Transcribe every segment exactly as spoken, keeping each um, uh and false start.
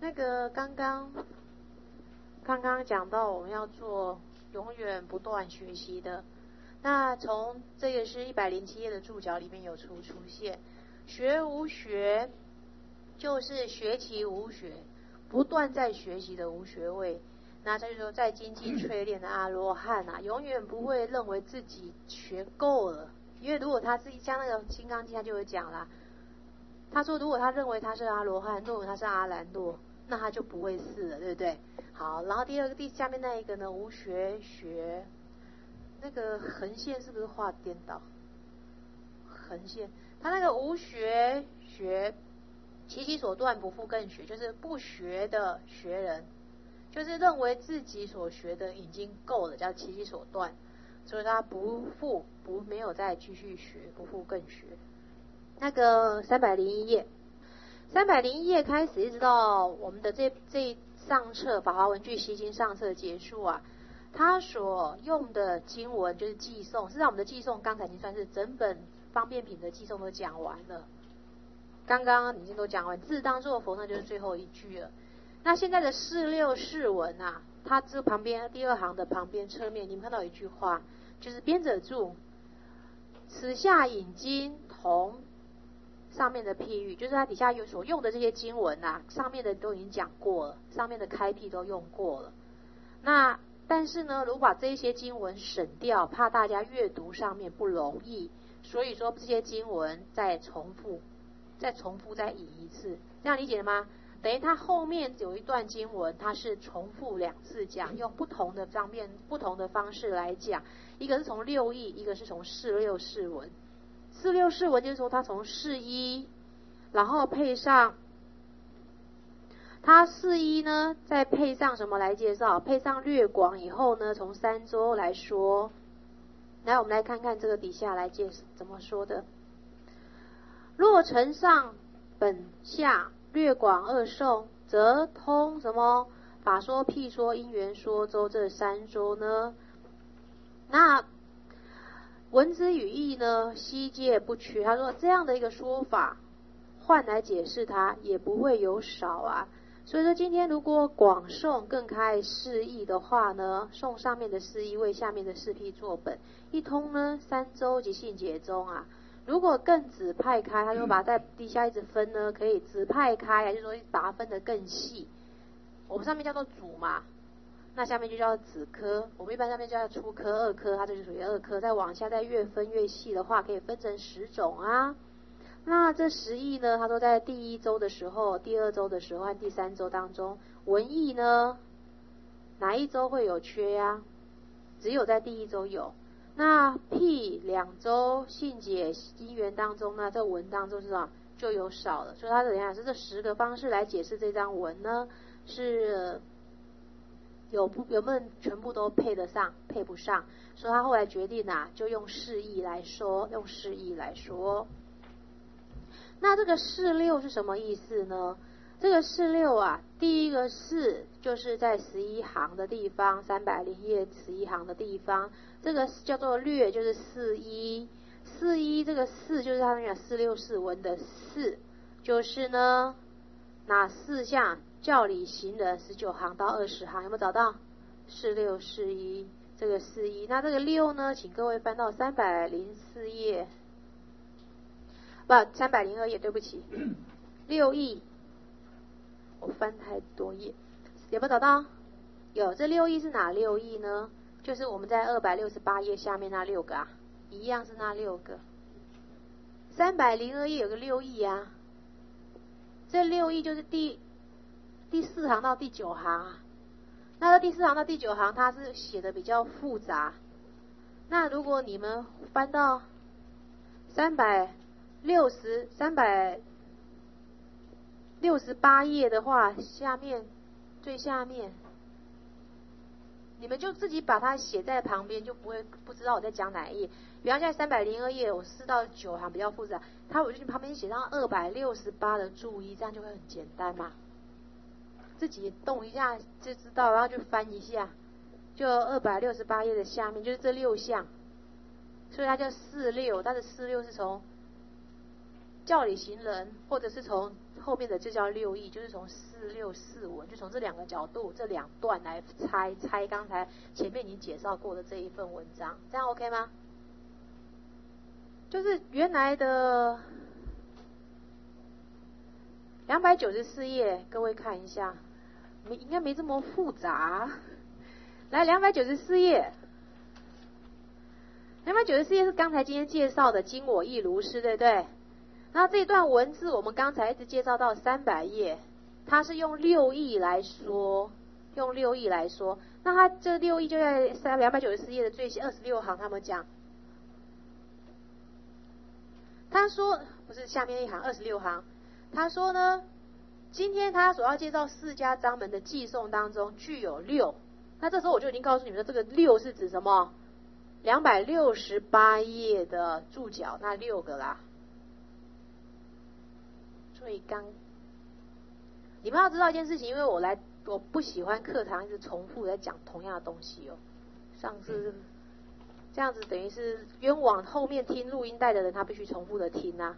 那个刚刚刚刚讲到我们要做永远不断学习的，那从这个是一百零七页的注脚里面有出出现，学无学就是学其无学，不断在学习的无学位。那他就说，在精进淬炼的阿罗汉啊，永远不会认为自己学够了，因为如果他是像那个《金刚经》，他就有讲啦，他说如果他认为他是阿罗汉，认为他是阿兰若，那他就不会是了，对不对？好，然后第二个第下面那一个呢，无学学，那个横线是不是画颠倒？横线，他那个无学学，其其所断，不复更学，就是不学的学人。就是认为自己所学的已经够了，叫其其所断，所以他不复不没有再继续学，不复更学。那个三百零一页，三百零一页开始一直到我们的这这上册《法华文具习经》上册结束啊，他所用的经文就是寄颂，事实上我们的寄颂刚才已经算是整本方便品的寄颂都讲完了，刚刚已经都讲完，自当作佛那就是最后一句了。那现在的四六四文啊，它这旁边第二行的旁边侧面，你们看到一句话，就是编者注，此下引经同上面的譬喻，就是它底下有所用的这些经文啊，上面的都已经讲过了，上面的开辟都用过了。那但是呢，如果把这些经文省掉，怕大家阅读上面不容易，所以说这些经文再重复，再重复再引一次，这样理解了吗？等于它后面有一段经文，它是重复两次讲，用不同的方面、不同的方式来讲。一个是从六义，一个是从四六四文。四六四文就是说，它从四一，然后配上它四一呢，再配上什么来介绍？配上略广以后呢，从三周来说。来，我们来看看这个底下来介怎么说的。若承上本下略广二颂，则通什么法说、譬说、因缘说周这三周呢？那文之语义呢，悉皆不缺。他说这样的一个说法，换来解释它也不会有少啊。所以说今天如果广颂更开释义的话呢，颂上面的释义为下面的释譬作本，一通呢三周即性解中啊。如果更指派开，他就把在底下一直分呢，可以指派开，就是说把它分得更细。我们上面叫做主嘛，那下面就叫子科，我们一般上面叫初科、二科，它这就属于二科。再往下再越分越细的话，可以分成十种啊。那这十义呢，他说在第一周的时候、第二周的时候和第三周当中，文义呢哪一周会有缺呀、啊？只有在第一周有。那譬两周性解因缘当中呢，这文当中是吧就有少了，所以他等一下是这十个方式来解释这张文呢，是有不有没有全部都配得上，配不上，所以他后来决定啊，就用释义来说，用释义来说。那这个释六是什么意思呢？这个释六啊，第一个释就是在十一行的地方，三百零页十一行的地方，这个叫做略，就是四一。四一这个四就是他们讲四六四文的四，就是呢哪四项？教理行人十九行到二十行，有没有找到？四六四一，这个四一。那这个六呢，请各位翻到三百零四页，不，三百零二页，对不起，六义。我翻太多页，有没有找到？有，这六义是哪六义呢？就是我们在二百六十八页下面那六个啊，一样是那六个。三百零二页有个六义啊，这六义就是第第四行到第九行啊。那这第四行到第九行，它是写的比较复杂。那如果你们翻到三百六十、三百六十八页的话，下面最下面，你们就自己把它写在旁边，就不会不知道我在讲哪一页。比方在三百零二页，我四到九行比较复杂，它我就去旁边写上二百六十八的注意，这样就会很简单嘛。自己动一下就知道，然后就翻一下，就二百六十八页的下面就是这六项，所以它叫四六。但是四六是从教理行人，或者是从后面的就叫六义，就是从四六四文，就从这两个角度这两段来猜猜刚才前面你介绍过的这一份文章，这样 OK 吗？就是原来的两百九十四页，各位看一下，没应该没这么复杂。来，两百九十四页，两百九十四页是刚才今天介绍的今我亦如是，对不对？那这段文字我们刚才一直介绍到三百页，它是用六义来说，用六义来说，那它这六义就在三两百九十四页的最二十六行，他们讲，他说不是下面一行二十六行，他说呢，今天他所要介绍四家章门的寄送当中具有六，那这时候我就已经告诉你们，这个六是指什么？两百六十八页的注脚那六个啦。所以刚，你们要知道一件事情，因为我来我不喜欢课堂一直重复在讲同样的东西哦。上次这样子等于是冤枉后面听录音带的人，他必须重复的听啊。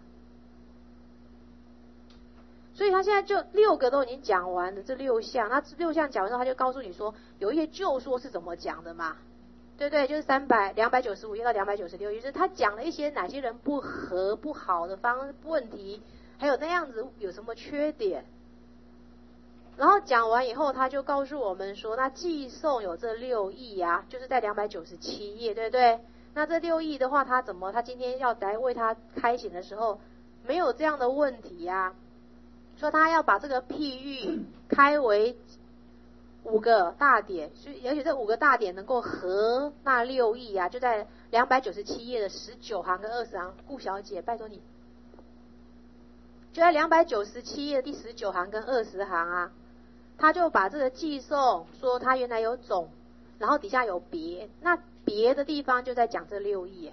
所以他现在就六个都已经讲完了，这六项，那六项讲完之后，他就告诉你说，有一些旧说是怎么讲的嘛，对不对？就是三百两百九十五页到两百九十六页，就是他讲了一些哪些人不合不好的方问题。还有那样子有什么缺点，然后讲完以后，他就告诉我们说，那寄送有这六义啊，就是在两百九十七页，对不对？那这六义的话，他怎么，他今天要来为他开显的时候，没有这样的问题呀、啊？说他要把这个譬喻开为五个大点，所以而且这五个大点能够合那六义啊，就在两百九十七页的十九行跟二十行。顾小姐，拜托你。就在两百九十七页第十九行跟二十行啊，他就把这个寄送说他原来有总，然后底下有别，那别的地方就在讲这六义。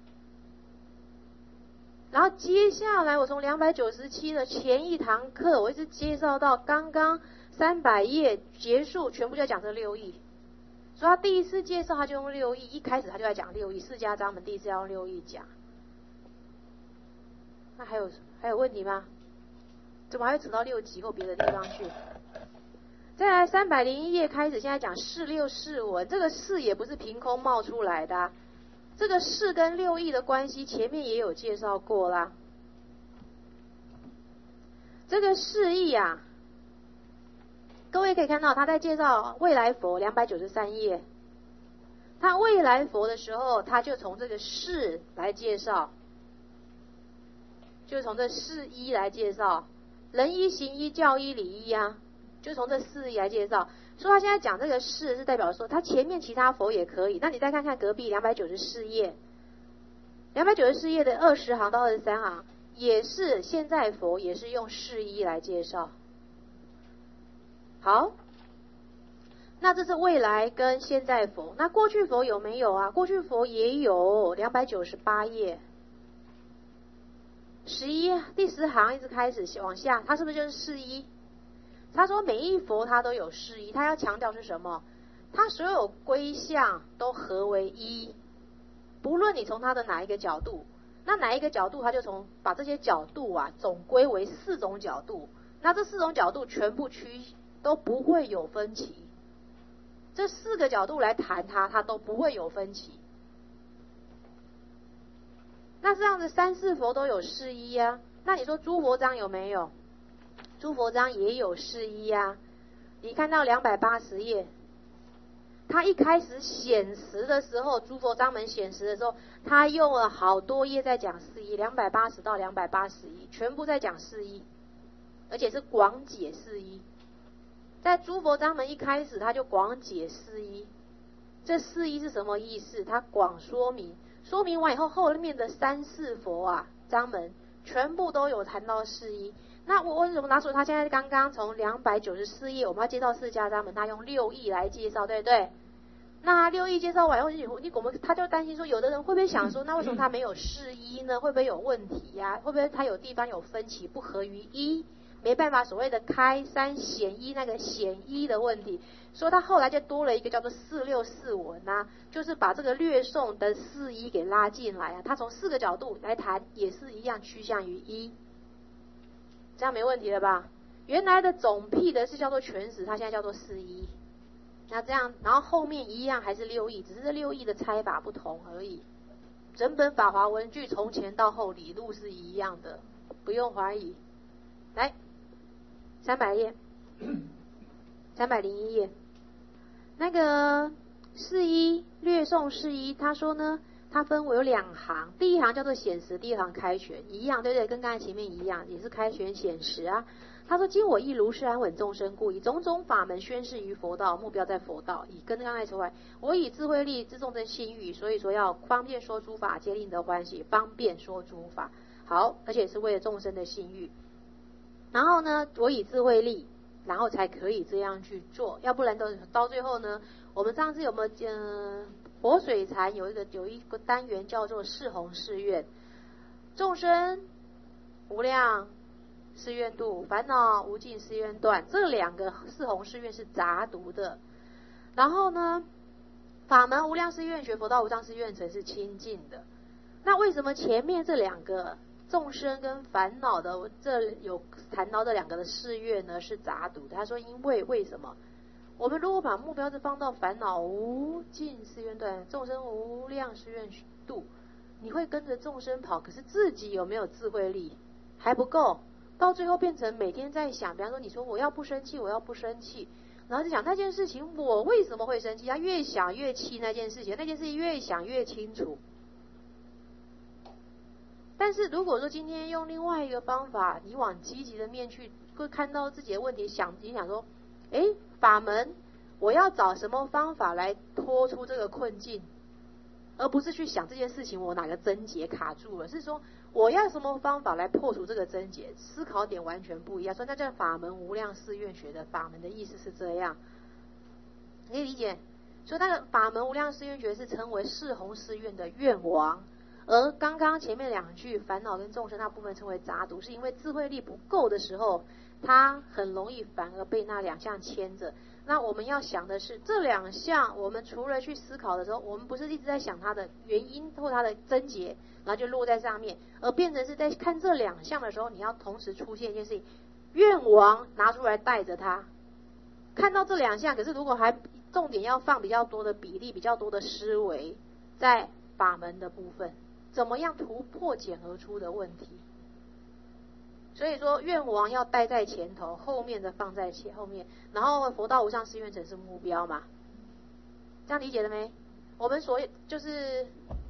然后接下来我从两百九十七的前一堂课，我一直介绍到刚刚三百页结束，全部就在讲这六义。所以他第一次介绍他就用六义，一开始他就在讲六义，四家章门第一次要用六义讲。那还有还有问题吗？怎么还会扯到六级或别的地方去？再来三百零一页开始，现在讲四六四文，这个四也不是凭空冒出来的、啊，这个四跟六义的关系前面也有介绍过啦。这个四义啊，各位可以看到他在介绍未来佛两百九十三页，他未来佛的时候，他就从这个四来介绍。就从这四一来介绍，人一、行一、教一、礼一啊，就从这四一来介绍。说他现在讲这个四是代表说，他前面其他佛也可以。那你再看看隔壁两百九十四页，两百九十四页的二十行到二十三行，也是现在佛也是用四一来介绍。好，那这是未来跟现在佛，那过去佛有没有啊？过去佛也有，两百九十八页。十一第十行一直开始往下，它是不是就是四一？他说每一佛他都有四一，他要强调是什么？他所有归相都合为一，不论你从他的哪一个角度，那哪一个角度他就从把这些角度啊总归为四种角度，那这四种角度全部区都不会有分歧，这四个角度来谈它，它都不会有分歧。那这样子三世佛都有四一啊，那你说诸佛章有没有？诸佛章也有四一啊。你看到两百八十页，他一开始显实的时候，诸佛章门显实的时候，他用了好多页在讲四一，两百八十到两百八十一，全部在讲四一，而且是广解四一。在诸佛章门一开始，他就广解四一，这四一是什么意思？他广说明。说明完以后，后面的三世佛啊章门全部都有谈到四一。那我为什么拿出他现在刚刚从两百九十四页，我们要介绍四家章门，他用六义来介绍，对不对？那六义介绍完以后，你你我们他就担心说，有的人会不会想说，那为什么他没有四一呢？会不会有问题呀、啊？会不会他有地方有分歧，不合于一？没办法，所谓的开三显一那个显一的问题，所以他后来就多了一个叫做四六四文啊，就是把这个略颂的四一给拉进来啊。他从四个角度来谈，也是一样趋向于一。 这样没问题了吧？原来的总辟的是叫做全实，它现在叫做四一。那这样，然后后面一样还是六义，只是这六义的拆法不同而已。整本法华文句从前到后理路是一样的，不用怀疑。来，三百页，三百零一页，那个四一略诵四一，他说呢，它分为有两行，第一行叫做显实，第二行开权，一样，对不对？跟刚才前面一样，也是开权显实啊。他说：“今我亦如是安稳众生故，以种种法门宣示于佛道，目标在佛道，以跟刚才说来，我以智慧力知众生心欲，所以说要方便说诸法，皆令得欢喜，方便说诸法。好，而且是为了众生的心欲。然后呢，我以智慧力，然后才可以这样去做，要不然都到最后呢，我们上次有没有呃活水禅有一个有一个单元叫做四弘誓愿，众生无量。”誓愿度，烦恼无尽誓愿断，这两个四弘誓愿是杂读的。然后呢，法门无量誓愿学，佛道无上誓愿成是清净的。那为什么前面这两个众生跟烦恼的这有谈到这两个的誓愿呢？是杂读的。他说，因为为什么？我们如果把目标是放到烦恼无尽誓愿断，众生无量誓愿度，你会跟着众生跑，可是自己有没有智慧力还不够。到最后变成每天在想，比方说你说我要不生气，我要不生气，然后就想那件事情我为什么会生气，他越想越气那件事情，那件事情越想越清楚。但是如果说今天用另外一个方法，你往积极的面去，会看到自己的问题，想你想说，诶，法门我要找什么方法来脱出这个困境，而不是去想这件事情我哪个症结卡住了，是说我要什么方法来破除这个症结，思考点完全不一样。所以那叫法门无量誓愿学的法门的意思是这样，可以理解。所以那个法门无量誓愿学是称为四弘誓愿的愿王，而刚刚前面两句烦恼跟众生那部分称为杂读，是因为智慧力不够的时候，它很容易反而被那两项牵着。那我们要想的是，这两项我们除了去思考的时候，我们不是一直在想它的原因或它的症结，然后就落在上面，而变成是在看这两项的时候，你要同时出现一件事情，愿王拿出来带着它，看到这两项，可是如果还重点要放比较多的比例，比较多的思维在法门的部分，怎么样突破茧而出的问题。所以说愿王要带在前头，后面的放在前后面，然后佛道无上誓愿成是目标嘛，这样理解了没？我们所就是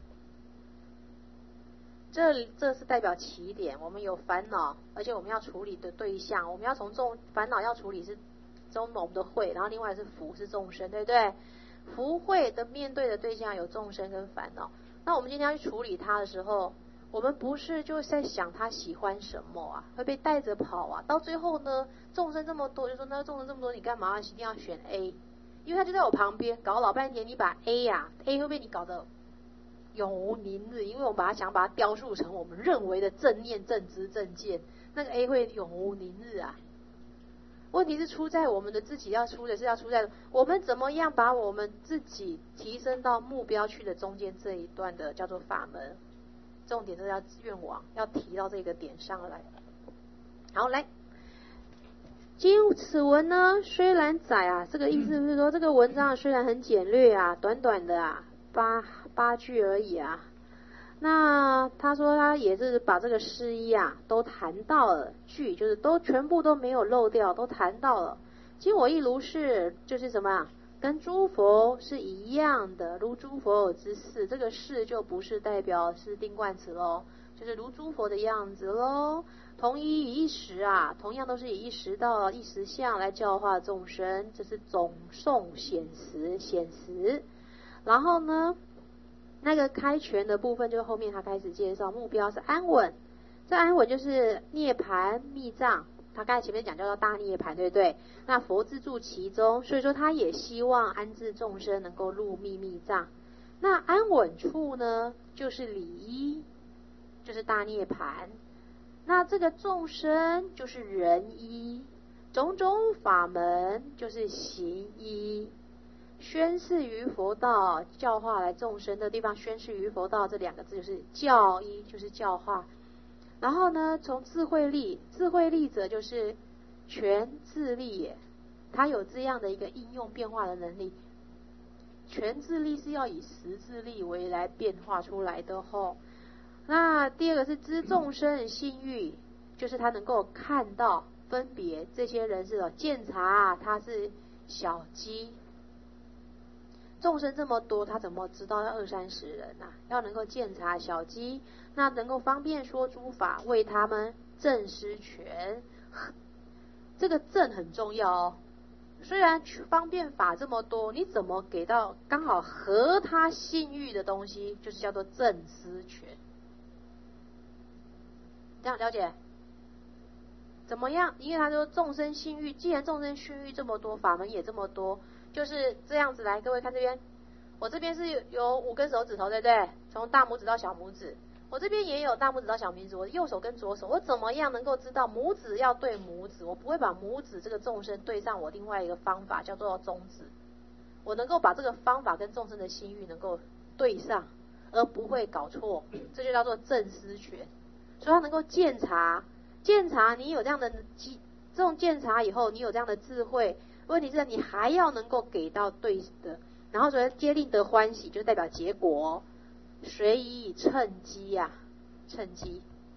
这这是代表起点，我们有烦恼，而且我们要处理的对象，我们要从众烦恼要处理是中我们的慧，然后另外是福是众生，对不对？福慧的面对的对象有众生跟烦恼，那我们今天要去处理它的时候，我们不是就在想他喜欢什么啊，会被带着跑啊，到最后呢，众生这么多，就说那众生这么多，你干嘛一定要选 A？ 因为他就在我旁边，搞老半天，你把 A 呀、啊、，A 会被你搞得永无宁日，因为我们把它想把它雕塑成我们认为的正念、正知、正见，那个 A 会永无宁日啊。问题是出在我们的自己要出的是要出在我们怎么样把我们自己提升到目标去的中间这一段的叫做法门。重点就是要愿王要提到这个点上来。好，来，今此文呢虽然窄啊，这个意思是说这个文章虽然很简略啊，短短的啊，八八句而已啊。那他说他也是把这个诗意啊都谈到了，句就是都全部都没有漏掉，都谈到了。今我亦如是，就是什么啊？跟诸佛是一样的，如诸佛有之事，这个事就不是代表是定冠词咯，就是如诸佛的样子咯。同一以一时啊，同样都是以一时道、一时相来教化众生，这是总颂显实显实。然后呢，那个开权的部分，就是后面他开始介绍，目标是安稳。这安稳就是涅槃密藏。他刚才前面讲叫做大涅槃，对不对？那佛自住其中，所以说他也希望安置众生能够入密密藏。那安稳处呢，就是理一，就是大涅槃。那这个众生就是人一，种种法门就是行一，宣示于佛道，教化来众生的地方，宣示于佛道这两个字就是教一，就是教化。 然后呢，从智慧力，智慧力者就是全智力也，他有这样的一个应用变化的能力。全智力是要以实智力为来变化出来的吼。那第二个是知众生性欲，就是他能够看到分别这些人是鉴察他是小鸡，众生这么多，他怎么知道要二三十人啊？要能够鉴察小鸡，那能够方便说诸法，为他们正施权。这个正很重要哦。虽然方便法这么多，你怎么给到刚好合他性欲的东西，就是叫做正施权。这样了解？怎么样？因为他说众生性欲，既然众生性欲这么多，法门也这么多，就是这样子来。各位看这边，我这边是有有五根手指头，对不对？从大拇指到小拇指。我这边也有大拇指到小拇指，我的右手跟左手，我怎么样能够知道拇指要对拇指？我不会把拇指这个众生对上我另外一个方法叫做中指，我能够把这个方法跟众生的心欲能够对上，而不会搞错，这就叫做正施权。所以他能够鉴察，鉴察你有这样的机，这种鉴察以后，你有这样的智慧，问题是你还要能够给到对的，然后所以皆令得欢喜，就代表结果。随以趁机呀、啊，趁机。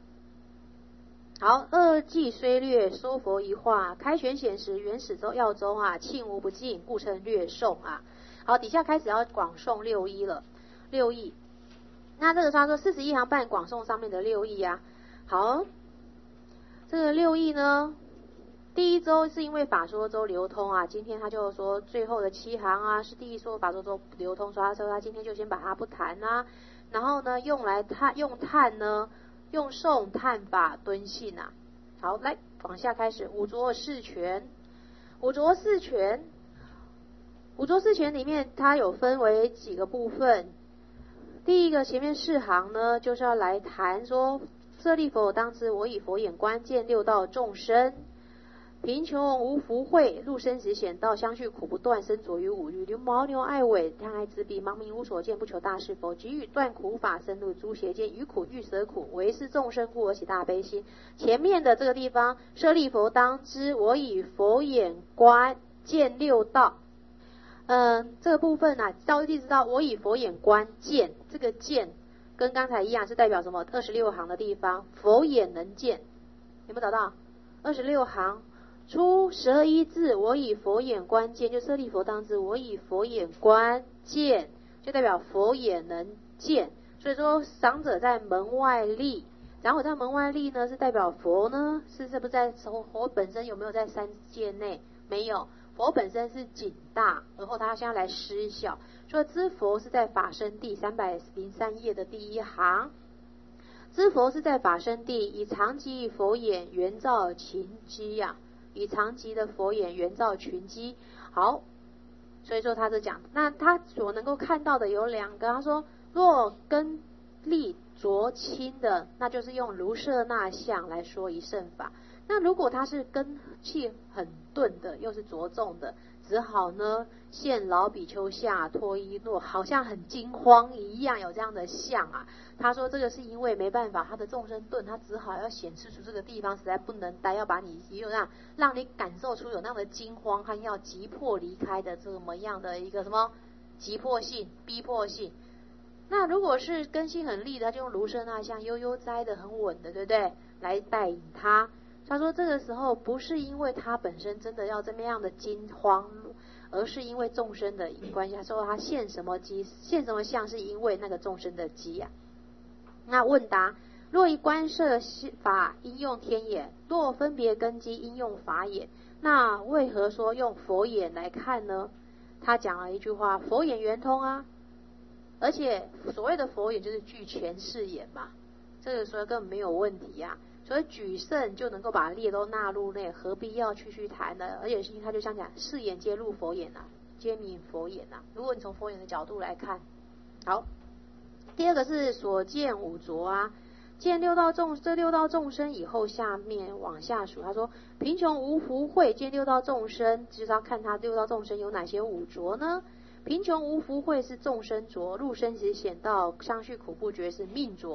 好，二季虽略，说佛一话，开玄显实，原始中要中啊，庆无不尽，故称略颂啊。好，底下开始要广颂六义了，六义。那这个他说四十一行半广颂上面的六义啊。好，这个六义呢，第一周是因为法说周流通啊，今天他就说最后的七行啊是第一说法说周流通，所以他说他今天就先把它不谈啊。然后呢，用来探用探呢，用颂探法敦信啊。好，来往下开始，五浊四权，五浊四权，五浊四权里面它有分为几个部分。第一个前面四行呢，就是要来谈说，舍利弗，当知我以佛眼观见六道众生。贫穷无福慧，入生死险道，相续苦不断，身着于五欲，如牦牛爱尾，贪爱自闭，盲明无所见，不求大事佛。即欲断苦法，深入诸邪见，于苦欲舍苦，唯是众生故而起大悲心。前面的这个地方，舍利弗，当知我以佛眼观见六道。嗯、呃，这个部分啊，到一直到我以佛眼观见，这个见跟刚才一样，是代表什么？二十六行的地方，佛眼能见，有没有找到？二十六行。出十二一字，我以佛眼观见，就舍利弗当知，我以佛眼观见，就代表佛眼能见。所以说，长者在门外立，然后在门外立呢，是代表佛呢，是是不是在佛本身有没有在三界内？没有，佛本身是景大，然后他现在来施效。所以知佛是在法身地三百零三页的第一行。知佛是在法身地，以常寂佛眼圆照群机呀。以常寂的佛眼圆照群机。好，所以说他是讲，那他所能够看到的有两个，他说若根力浊轻的，那就是用卢舍那相来说一圣法。那如果他是根气很钝的，又是着重的，只好呢现老比丘下脱衣落，好像很惊慌一样，有这样的相啊。他说这个是因为没办法，他的众生钝，他只好要显示出这个地方实在不能待，要把你也有让让你感受出有那样的惊慌和要急迫离开的这么样的一个什么急迫性、逼迫性。那如果是根性很利的，他就用卢舍那相悠悠哉的很稳的，对不对？来带引他。他说这个时候不是因为他本身真的要这么样的惊慌，而是因为众生的关系。他说他现什么机，现什么相，是因为那个众生的机啊。那问答：若以观摄法应用天眼，若分别根基应用法眼，那为何说用佛眼来看呢？他讲了一句话：佛眼圆通啊，而且所谓的佛眼就是具全视眼嘛，这个时候根本没有问题啊。所以举圣就能够把列都纳入内，何必要去去谈呢？而且是他就像讲视眼皆入佛眼啊，皆名佛眼啊。如果你从佛眼的角度来看，好。第二个是所见五浊啊，见六道众这六道众生以后，下面往下数，他说贫穷无福慧，见六道众生，就是要看他六道众生有哪些五浊呢？贫穷无福慧是众生浊，入生死险道，相续苦不绝是命浊。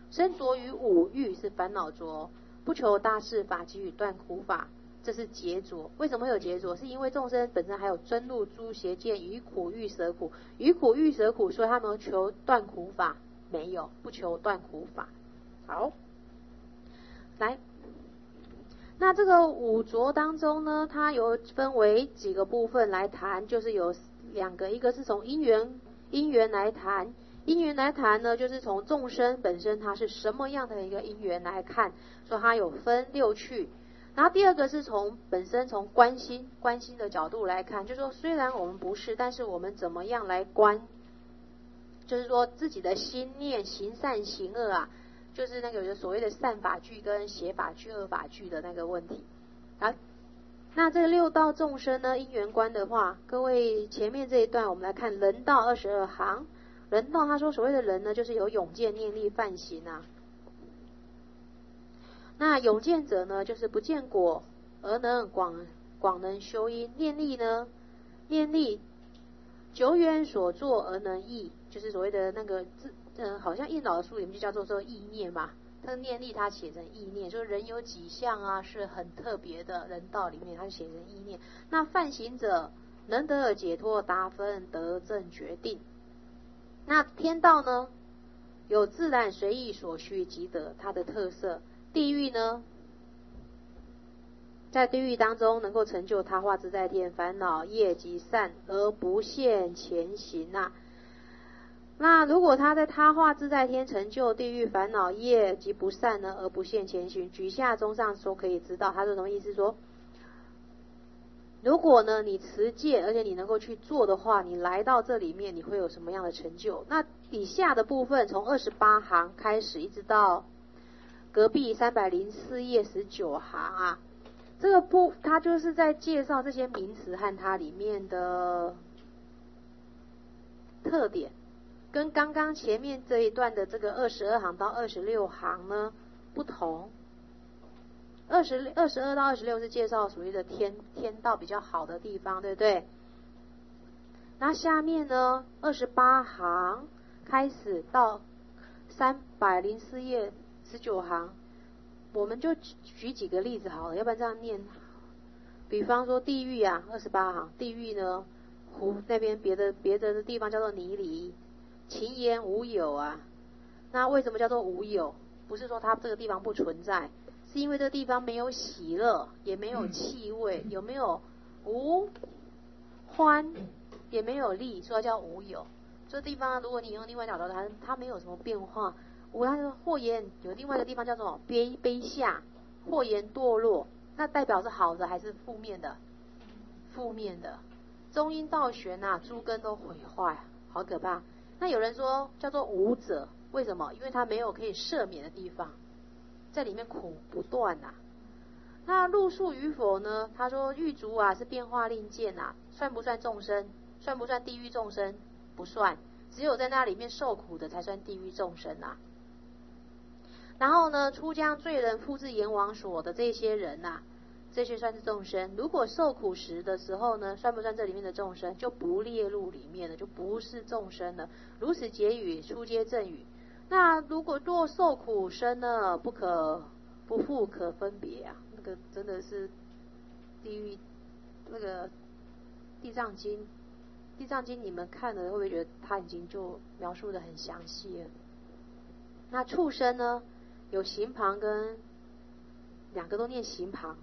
身着于五欲是烦恼着，不求大事法，给予断苦法，这是劫着。为什么会有劫着？是因为众生本身还有嗔怒诸邪见，于苦欲舍苦，于苦欲舍苦，所以他们求断苦法，没有，不求断苦法。好，来，那这个五浊当中呢，它有分为几个部分来谈，就是有两个，一个是从因缘因缘来谈，因缘来谈呢，就是从众生本身它是什么样的一个因缘来看，说它有分六趣。然后第二个是从本身从观心观心的角度来看，就是说虽然我们不是，但是我们怎么样来观，就是说自己的心念行善行恶啊，就是那个所谓的善法具跟邪法具恶法具的那个问题。好，那这六道众生呢，因缘观的话，各位前面这一段我们来看人道二十二行。人道他说所谓的人呢，就是有永见念力梵行啊。那永见者呢，就是不见果而能广广能修因，念力呢，念力久远所作而能忆，就是所谓的那个字，呃，好像印老的书里面就叫做做意念嘛。它的念力它写成意念，就是人有几项啊是很特别的，人道里面它写成意念。那梵行者能得而解脱达分得正决定。那天道呢，有自然随意所需即得它的特色。地狱呢，在地狱当中能够成就他化自在天，烦恼业及善而不现前行啊。那如果他在他化自在天成就地狱烦恼业及不善呢，而不现前行，举下中上说可以知道，他是什么意思说？如果呢你持戒，而且你能够去做的话，你来到这里面你会有什么样的成就？那以下的部分从二十八行开始，一直到隔壁三百零四页十九行啊，这个部它就是在介绍这些名词和它里面的特点，跟刚刚前面这一段的这个二十二行到二十六行呢不同。二十二十二到二十六是介绍属于的天天道比较好的地方，对不对？那下面呢，二十八行开始到三百零四页十九行，我们就举几个例子好了，要不然这样念。比方说地狱啊，二十八行，地狱呢，湖那边别的别的地方叫做泥犁，秦言无有啊。那为什么叫做无有？不是说它这个地方不存在，是因为这个地方没有喜乐，也没有气味，有没有无欢，也没有利，所以叫无有。这地方如果你用另外角度谈，它没有什么变化。无它的或言有另外一个地方叫做卑卑下，或言堕落，那代表是好的还是负面的？负面的。中阴道玄啊，诸根都毁坏，好可怕。那有人说叫做无者，为什么？因为它没有可以赦免的地方，在里面苦不断啊。那入数与否呢？他说狱卒啊是变化令见啊，算不算众生？算不算地狱众生？不算，只有在那里面受苦的才算地狱众生啊。然后呢，出将罪人复至阎王所的这些人啊，这些算是众生。如果受苦时的时候呢，算不算这里面的众生？就不列入里面了，就不是众生了。如此结语，出皆正语。那如果若受苦生呢，不可不复可分别啊，那个真的是地狱那个地藏经，地藏经你们看了会不会觉得他已经就描述的很详细了？那畜生呢？有形旁跟两个都念形旁，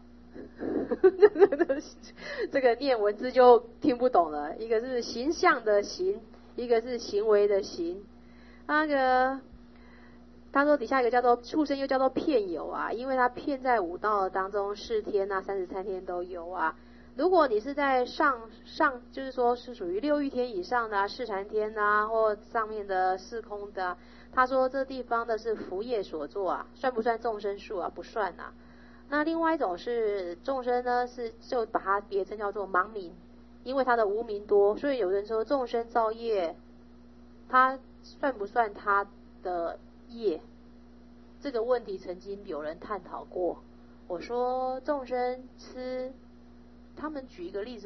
这个念文字就听不懂了。一个是形象的形，一个是行为的行。那个他说底下一个叫做畜生，又叫做遍有啊，因为他遍在五道当中，四天啊、三十三天都有啊。如果你是在上上，就是说是属于六欲天以上的啊，四禅天啊，或上面的四空的啊，他说这地方的是福业所作啊，算不算众生数啊？不算啊。那另外一种是众生呢，是就把它别称叫做盲冥，因为他的无明多，所以有人说众生造业，他算不算他的业？这个问题曾经有人探讨过。我说众生吃，他们举一个例子哦，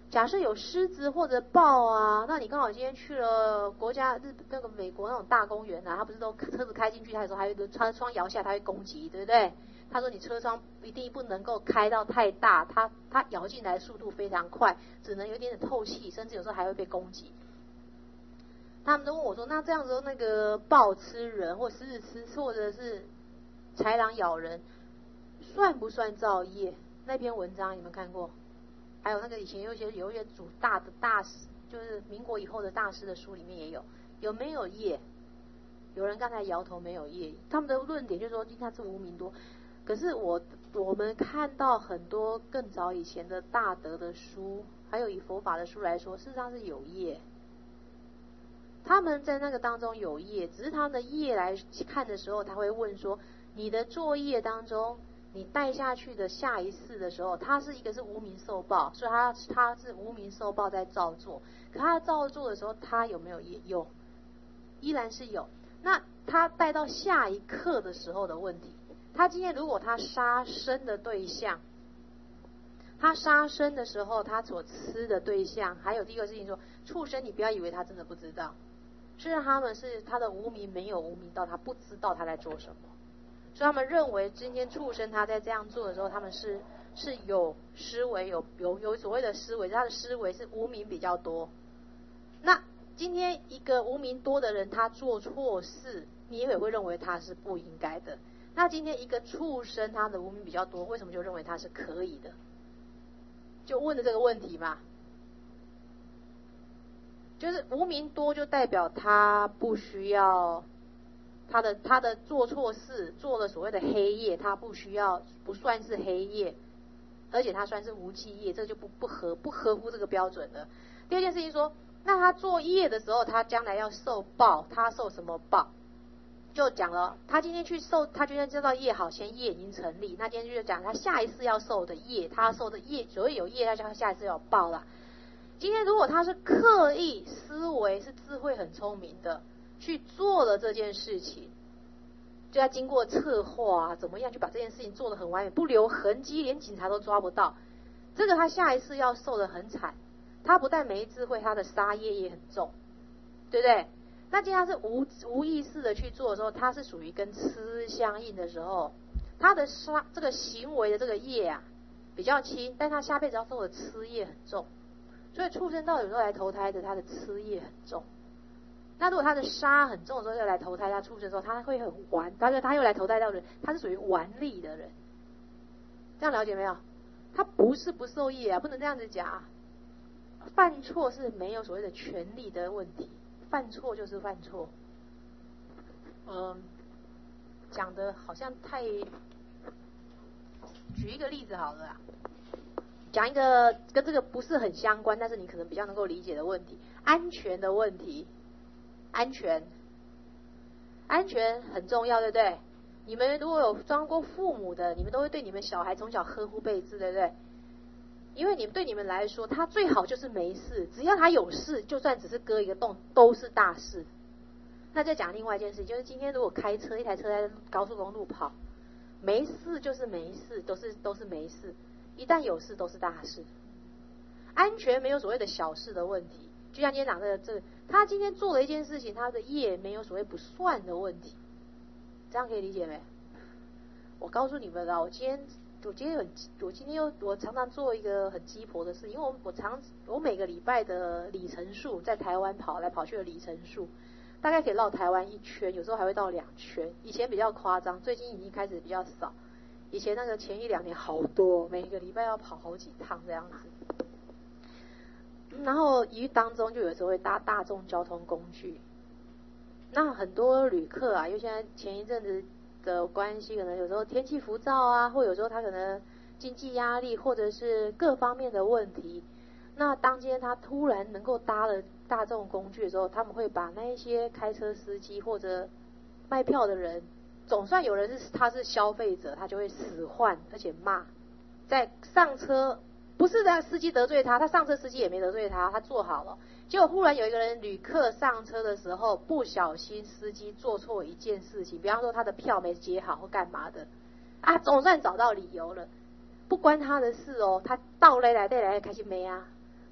假设有狮子或者豹啊，那你刚好今天去了国家日那个美国那种大公园啊，他不是都车子开进去，他有时候还有车窗摇下，他会攻击，对不对？他说你车窗一定不能够开到太大，它它摇进来的速度非常快，只能有一点点透气，甚至有时候还会被攻击。他们都问我说，那这样子那个豹吃人，或狮子吃，或者是豺狼咬人，算不算造业？那篇文章你们看过？还有那个以前有一些有一些主大的大师，就是民国以后的大师的书里面也有，有没有业？有人刚才摇头没有业，他们的论点就是说他是无名多。可是我我们看到很多更早以前的大德的书，还有以佛法的书来说，事实上是有业。他们在那个当中有业，只是他们的业来看的时候，他会问说，你的作业当中，你带下去的下一世的时候，他是一个是无名受报，所以他他是无名受报在造作。可他造作的时候，他有没有业？有，依然是有。那他带到下一刻的时候的问题。他今天如果他杀生的对象，他杀生的时候他所吃的对象，还有第一个事情说，畜生你不要以为他真的不知道，是他们是他的无明没有无明到他不知道他在做什么，所以他们认为今天畜生他在这样做的时候，他们是是有思维有有有所谓的思维，他的思维是无明比较多。那今天一个无明多的人，他做错事，你也会认为他是不应该的。那今天一个畜生，他的无明比较多，为什么就认为他是可以的？就问的这个问题嘛，就是无明多就代表他不需要他的他的做错事，做了所谓的黑业，他不需要不算是黑业，而且他算是无记业，这就不不合不合乎这个标准的。第二件事情说，那他做业的时候，他将来要受报，他受什么报？就讲了，他今天去受，他今天知道业好，先业已经成立，那今天就讲他下一次要受的业，他受的业，所谓有业，他下一次要报了。今天如果他是刻意思维，是智慧很聪明的去做了这件事情，就要经过策划啊，怎么样去把这件事情做得很完美，不留痕迹，连警察都抓不到，这个他下一次要受得很惨。他不但没智慧，他的杀业也很重，对不对？那既然他是无无意识的去做的时候，他是属于跟吃相应的时候，他的杀这个行为的这个业啊比较轻，但他下辈子要受的吃业很重，所以畜生道有时候来投胎的，他的吃业很重。那如果他的杀很重的时候，又来投胎他畜生的时候，他会很顽，他说他又来投胎到人，他是属于顽力的人，这样了解没有？他不是不受业啊，不能这样子讲。犯错是没有所谓的权利的问题。犯错就是犯错，嗯，讲的好像太，举一个例子好了啦，讲一个跟这个不是很相关，但是你可能比较能够理解的问题，安全的问题，安全，安全很重要，对不对？你们如果有当过父母的，你们都会对你们小孩从小呵护备至，对不对？因为你们对你们来说，他最好就是没事，只要他有事，就算只是割一个洞，都是大事。那再讲另外一件事，就是今天如果开车，一台车在高速公路跑，没事就是没事，都是都是没事，一旦有事都是大事。安全没有所谓的小事的问题，就像今天讲的这个，他今天做了一件事情，他的业没有所谓不算的问题，这样可以理解没？我告诉你们了，我今天。我今天很，我今天又我常常做一个很鸡婆的事，因为我我常我每个礼拜的里程数在台湾跑来跑去的里程数，大概可以绕台湾一圈，有时候还会到两圈。以前比较夸张，最近已经开始比较少。以前那个前一两年好多，每个礼拜要跑好几趟这样子。然后一当中就有时候会搭大众交通工具，那很多旅客啊，因为现在前一阵子的关系，可能有时候天气浮躁啊，或有时候他可能经济压力，或者是各方面的问题。那当今天他突然能够搭了大众工具的时候，他们会把那一些开车司机或者卖票的人，总算有人是他是消费者，他就会使唤而且骂。在上车不是让司机得罪他，他上车司机也没得罪他，他坐好了。结果忽然有一个人旅客上车的时候，不小心司机做错一件事情，比方说他的票没结好或干嘛的，啊，总算找到理由了，不关他的事哦，他倒来来带来开心没啊，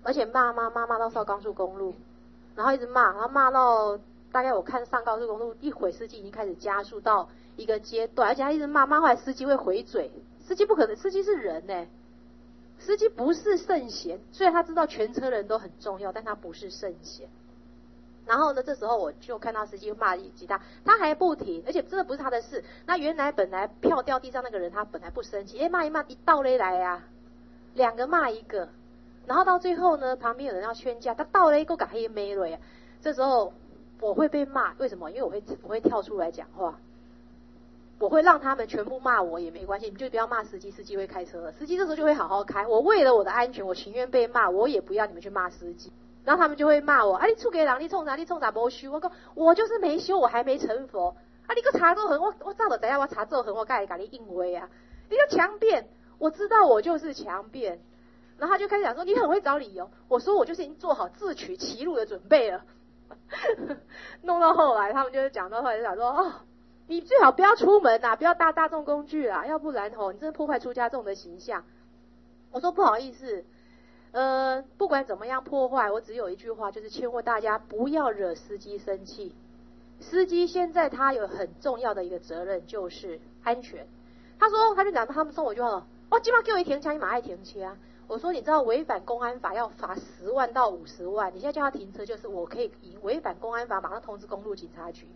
而且骂骂骂骂到上高速公路，然后一直骂，然后骂到大概我看上高速公路一会，司机已经开始加速到一个阶段，而且他一直骂骂，后来司机会回嘴，司机不可能，司机是人呢、欸，司机不是圣贤，虽然他知道全车人都很重要，但他不是圣贤。然后呢，这时候我就看到司机骂吉他，他还不停，而且真的不是他的事。那原来本来票掉地上那个人，他本来不生气，哎，骂一骂，一倒勒来呀、啊，两个骂一个，然后到最后呢，旁边有人要劝架，他倒勒够改黑没了呀。这时候我会被骂，为什么？因为我会我会跳出来讲话，我会让他们全部骂我也没关系，你就不要骂司机，司机会开车了，司机这时候就会好好开。我为了我的安全，我情愿被骂，我也不要你们去骂司机。然后他们就会骂我，啊你出给人，你冲啥？你冲啥没修？我讲我就是没修，我还没成佛。啊你个查咒痕，我我早就知道我查咒痕，我该给你应回啊。你就强辩，我知道我就是强辩。然后他就开始讲说你很会找理由，我说我就是已经做好自取其辱的准备了。弄到后来，他们就是讲到后来就讲说哦，你最好不要出门啊，不要搭大众工具啦，要不然吼你真的破坏出家众的形象。我说不好意思。呃，不管怎么样破坏，我只有一句话，就是劝慰大家不要惹司机生气。司机现在他有很重要的一个责任，就是安全。他说，他就讲他们送我一句话，我今晚给我一停车，你马爱停车啊。我说，你知道违反公安法要罚十万到五十万，你现在叫他停车，就是我可以以违反公安法马上通知公路警察局。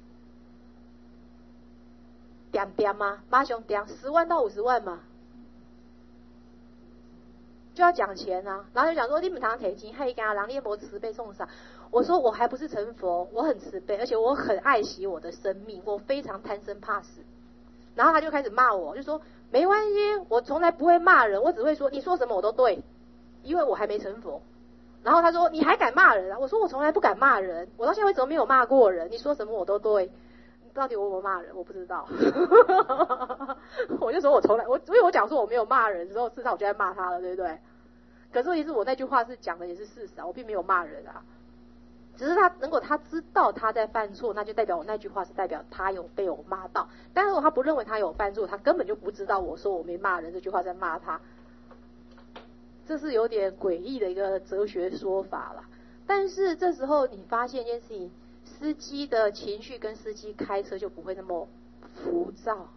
点点吗？马上点，十万到五十万嘛。就要讲钱啊，然后就讲说你们常提钱，还给他人你没慈悲送上。我说我还不是成佛，我很慈悲，而且我很爱惜我的生命，我非常贪生怕死。然后他就开始骂我，就说没关系，我从来不会骂人，我只会说你说什么我都对，因为我还没成佛。然后他说你还敢骂人啊？我说我从来不敢骂人，我到现在为什么没有骂过人？你说什么我都对。到底我有没有骂人？我不知道。我就说我从来我因为我讲说我没有骂人之后，事实上我就在骂他了，对不对？可是问题是我那句话是讲的也是事实啊，我并没有骂人啊。只是他如果他知道他在犯错，那就代表我那句话是代表他有被我骂到。但如果他不认为他有犯错，他根本就不知道我说我没骂人这句话在骂他。这是有点诡异的一个哲学说法啦。但是这时候你发现一件事情，司机的情绪跟司机开车就不会那么浮躁。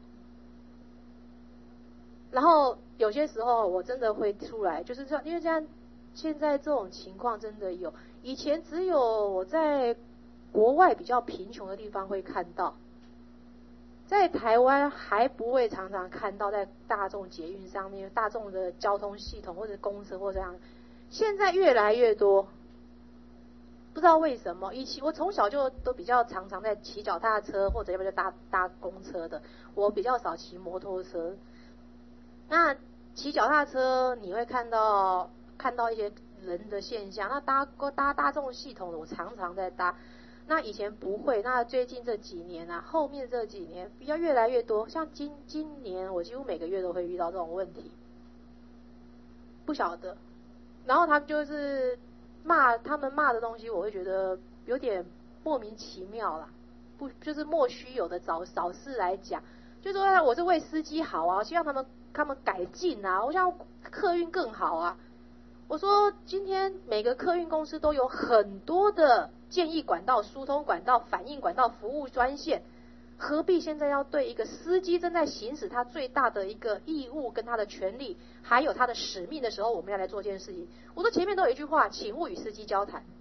然后有些时候我真的会出来，就是说因为这样现在这种情况真的有，以前只有我在国外比较贫穷的地方会看到，在台湾还不会常常看到，在大众捷运上面，大众的交通系统或者公车或这样，现在越来越多。不知道为什么，以前我从小就都比较常常在骑脚踏车，或者要不就搭搭公车的，我比较少骑摩托车。那骑脚踏车你会看到看到一些人的现象，那搭搭大众系统的我常常在搭，那以前不会，那最近这几年啊，后面这几年比较越来越多，像今今年我几乎每个月都会遇到这种问题，不晓得，然后他们就是骂他们骂的东西，我会觉得有点莫名其妙啦，不就是莫须有的找找事来讲，就说我是为司机好啊，希望他们他们改进啊，我想客运更好啊。我说今天每个客运公司都有很多的建议管道、疏通管道、反应管道、服务专线，何必现在要对一个司机正在行使他最大的一个义务跟他的权利，还有他的使命的时候，我们要来做这件事情？我说前面都有一句话，请勿与司机交谈。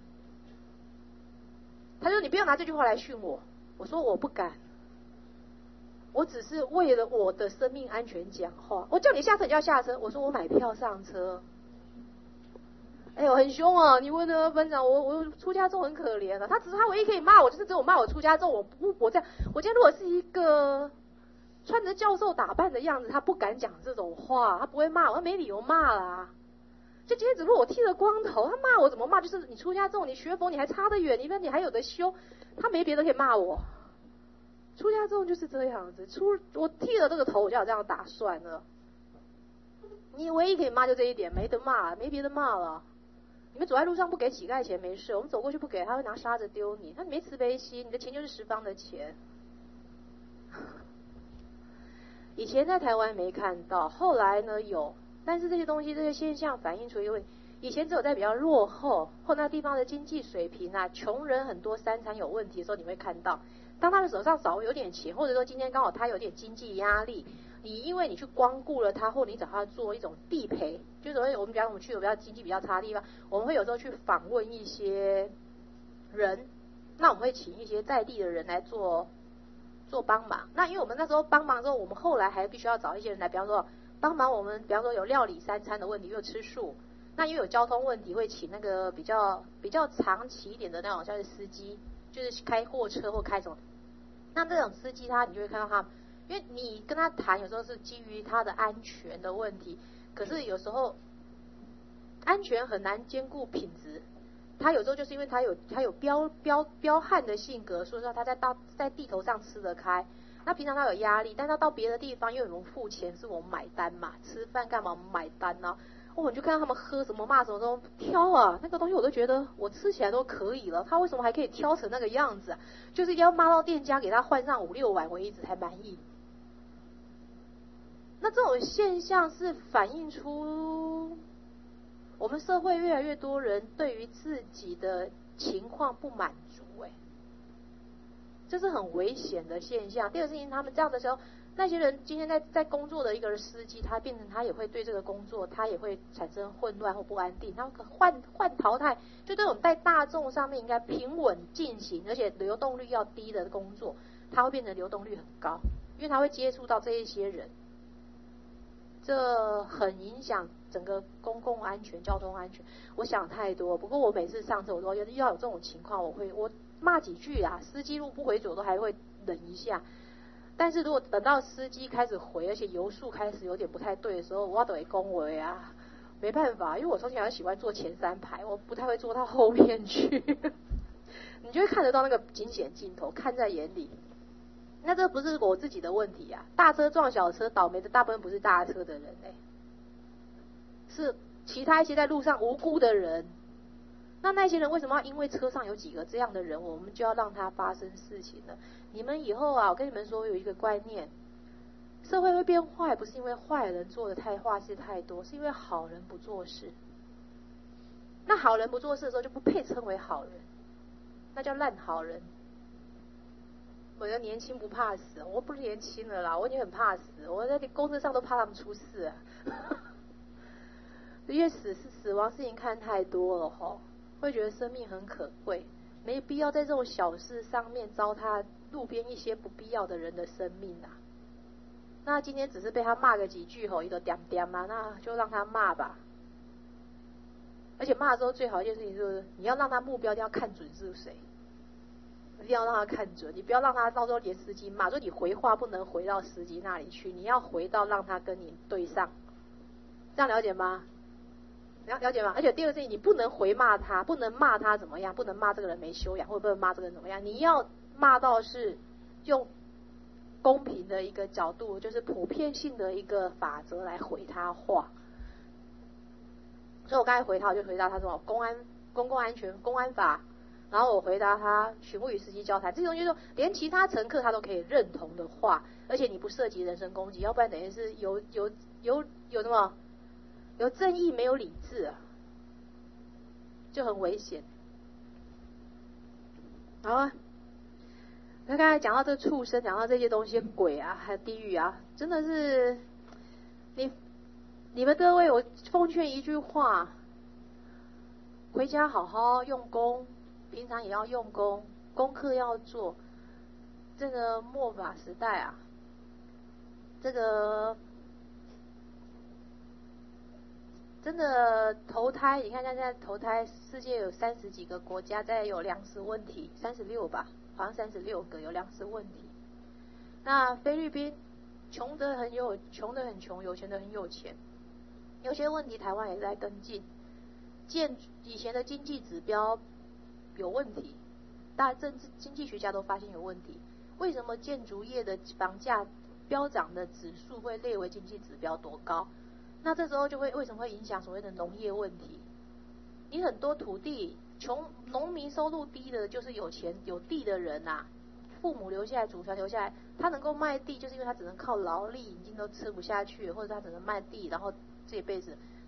他说你不要拿这句话来训我。我说我不敢，我只是为了我的生命安全讲话。我叫你下车你就要下车，我说我买票上车。哎呦，很凶啊！你问呢，班长，我我出家众很可怜啊。他只是他唯一可以骂我，就是只有骂我出家众。我不我这样，我今天如果是一个穿着教授打扮的样子，他不敢讲这种话，他不会骂我，他没理由骂啦。就今天只不过我剃了光头，他骂我怎么骂？就是你出家众，你学佛你还差得远，你那你还有得修，他没别的可以骂我。出家众就是这样子，出我剃了这个头，我就要这样打算了。你唯一可以骂就这一点，没得骂，没别的骂了。你们走在路上不给乞丐钱没事，我们走过去不给，他会拿沙子丢你，他没慈悲心，你的钱就是十方的钱。以前在台湾没看到，后来呢有，但是这些东西这些现象反映出一个问题， 以前只有在比较落后或那地方的经济水平啊，穷人很多，三餐有问题的时候，你会看到，当他的手上少有点钱，或者说今天刚好他有点经济压力，你因为你去光顾了他，或你找他做一种地陪，就是所谓我们讲我们去有比较经济比较差的地方，我们会有时候去访问一些人，那我们会请一些在地的人来做做帮忙。那因为我们那时候帮忙之后，我们后来还必须要找一些人来，比方说帮忙我们，比方说有料理三餐的问题，又吃素。那因为有交通问题，会请那个比较比较长期一点的那种，像是司机，就是开货车或开什么。那这种司机他，你就会看到他，因为你跟他谈，有时候是基于他的安全的问题，可是有时候安全很难兼顾品质。他有时候就是因为他有他有彪彪彪悍的性格，所以说他在到在地头上吃得开。那平常他有压力，但他到别的地方，因为我们付钱是我们买单嘛，吃饭干嘛我们买单呢、啊？哦，你就看到他们喝什么骂什么都挑啊，那个东西我都觉得我吃起来都可以了，他为什么还可以挑成那个样子啊？就是要骂到店家给他换上五六碗为止才满意。那这种现象是反映出我们社会越来越多人对于自己的情况不满足，哎，这是很危险的现象。第二个事情，他们这样的时候，那些人今天在在工作的一个司机，他变成他也会对这个工作，他也会产生混乱或不安定，他会换换淘汰。就这种在大众上面应该平稳进行，而且流动率要低的工作，他会变成流动率很高，因为他会接触到这一些人，这很影响整个公共安全、交通安全。我想太多，不过我每次上车，我都要有这种情况，我会我骂几句啊，司机路不回嘴，我都还会忍一下。但是如果等到司机开始回，而且油速开始有点不太对的时候，我得会恭维啊，没办法，因为我从小喜欢坐前三排，我不太会坐到后面去。你就会看得到那个惊险镜头，看在眼里。那这不是我自己的问题啊，大车撞小车，倒霉的大部分不是大车的人哎，是其他一些在路上无辜的人。那那些人为什么要因为车上有几个这样的人，我们就要让他发生事情呢？你们以后啊，我跟你们说有一个观念，社会会变坏，不是因为坏人做的太坏事太多，是因为好人不做事。那好人不做事的时候就不配称为好人，那叫烂好人。我的年轻不怕死，我不年轻了啦，我已经很怕死，我在公车上都怕他们出事啊。因为死是死亡事情看太多了吼，会觉得生命很可贵，没必要在这种小事上面糟蹋路边一些不必要的人的生命啊。那今天只是被他骂个几句吼，一个点点嘛，那就让他骂吧。而且骂的时候最好一件事情就是，你要让他目标一定要看准是谁，一定要让他看准，你不要让他到时候连司机骂，所以你回话不能回到司机那里去，你要回到让他跟你对上，这样了解吗？了了解吗？而且第二个事情，你不能回骂他，不能骂他怎么样，不能骂这个人没修养，或者不能骂这个人怎么样，你要骂到是用公平的一个角度，就是普遍性的一个法则来回他话。所以我刚才回他，我就回答他说公安、公共安全、公安法，然后我回答他询问与司机交谈，这种就是说连其他乘客他都可以认同的话，而且你不涉及人身攻击，要不然等于是有有有有什么？有正义没有理智啊，就很危险。好啊，那刚才讲到这畜生，讲到这些东西，鬼啊，还有地狱啊，真的是你你们各位，我奉劝一句话：回家好好用功，平常也要用功，功课要做。这个末法时代啊，这个。真的投胎，你看现在投胎，世界有三十几个国家在有粮食问题，三十六吧，好像三十六个有粮食问题。那菲律宾穷得很有，穷得很穷，有钱的很有钱。有些问题台湾也在跟进，建以前的经济指标有问题，大政治经济学家都发现有问题。为什么建筑业的房价飙涨的指数会列为经济指标多高？那这时候就会为什么会影响所谓的农业问题？你很多土地，穷农民收入低的，就是有钱有地的人啊，父母留下来，祖传留下来，他能够卖地，就是因为他只能靠劳力，已经都吃不下去，或者他只能卖地，然后这一辈子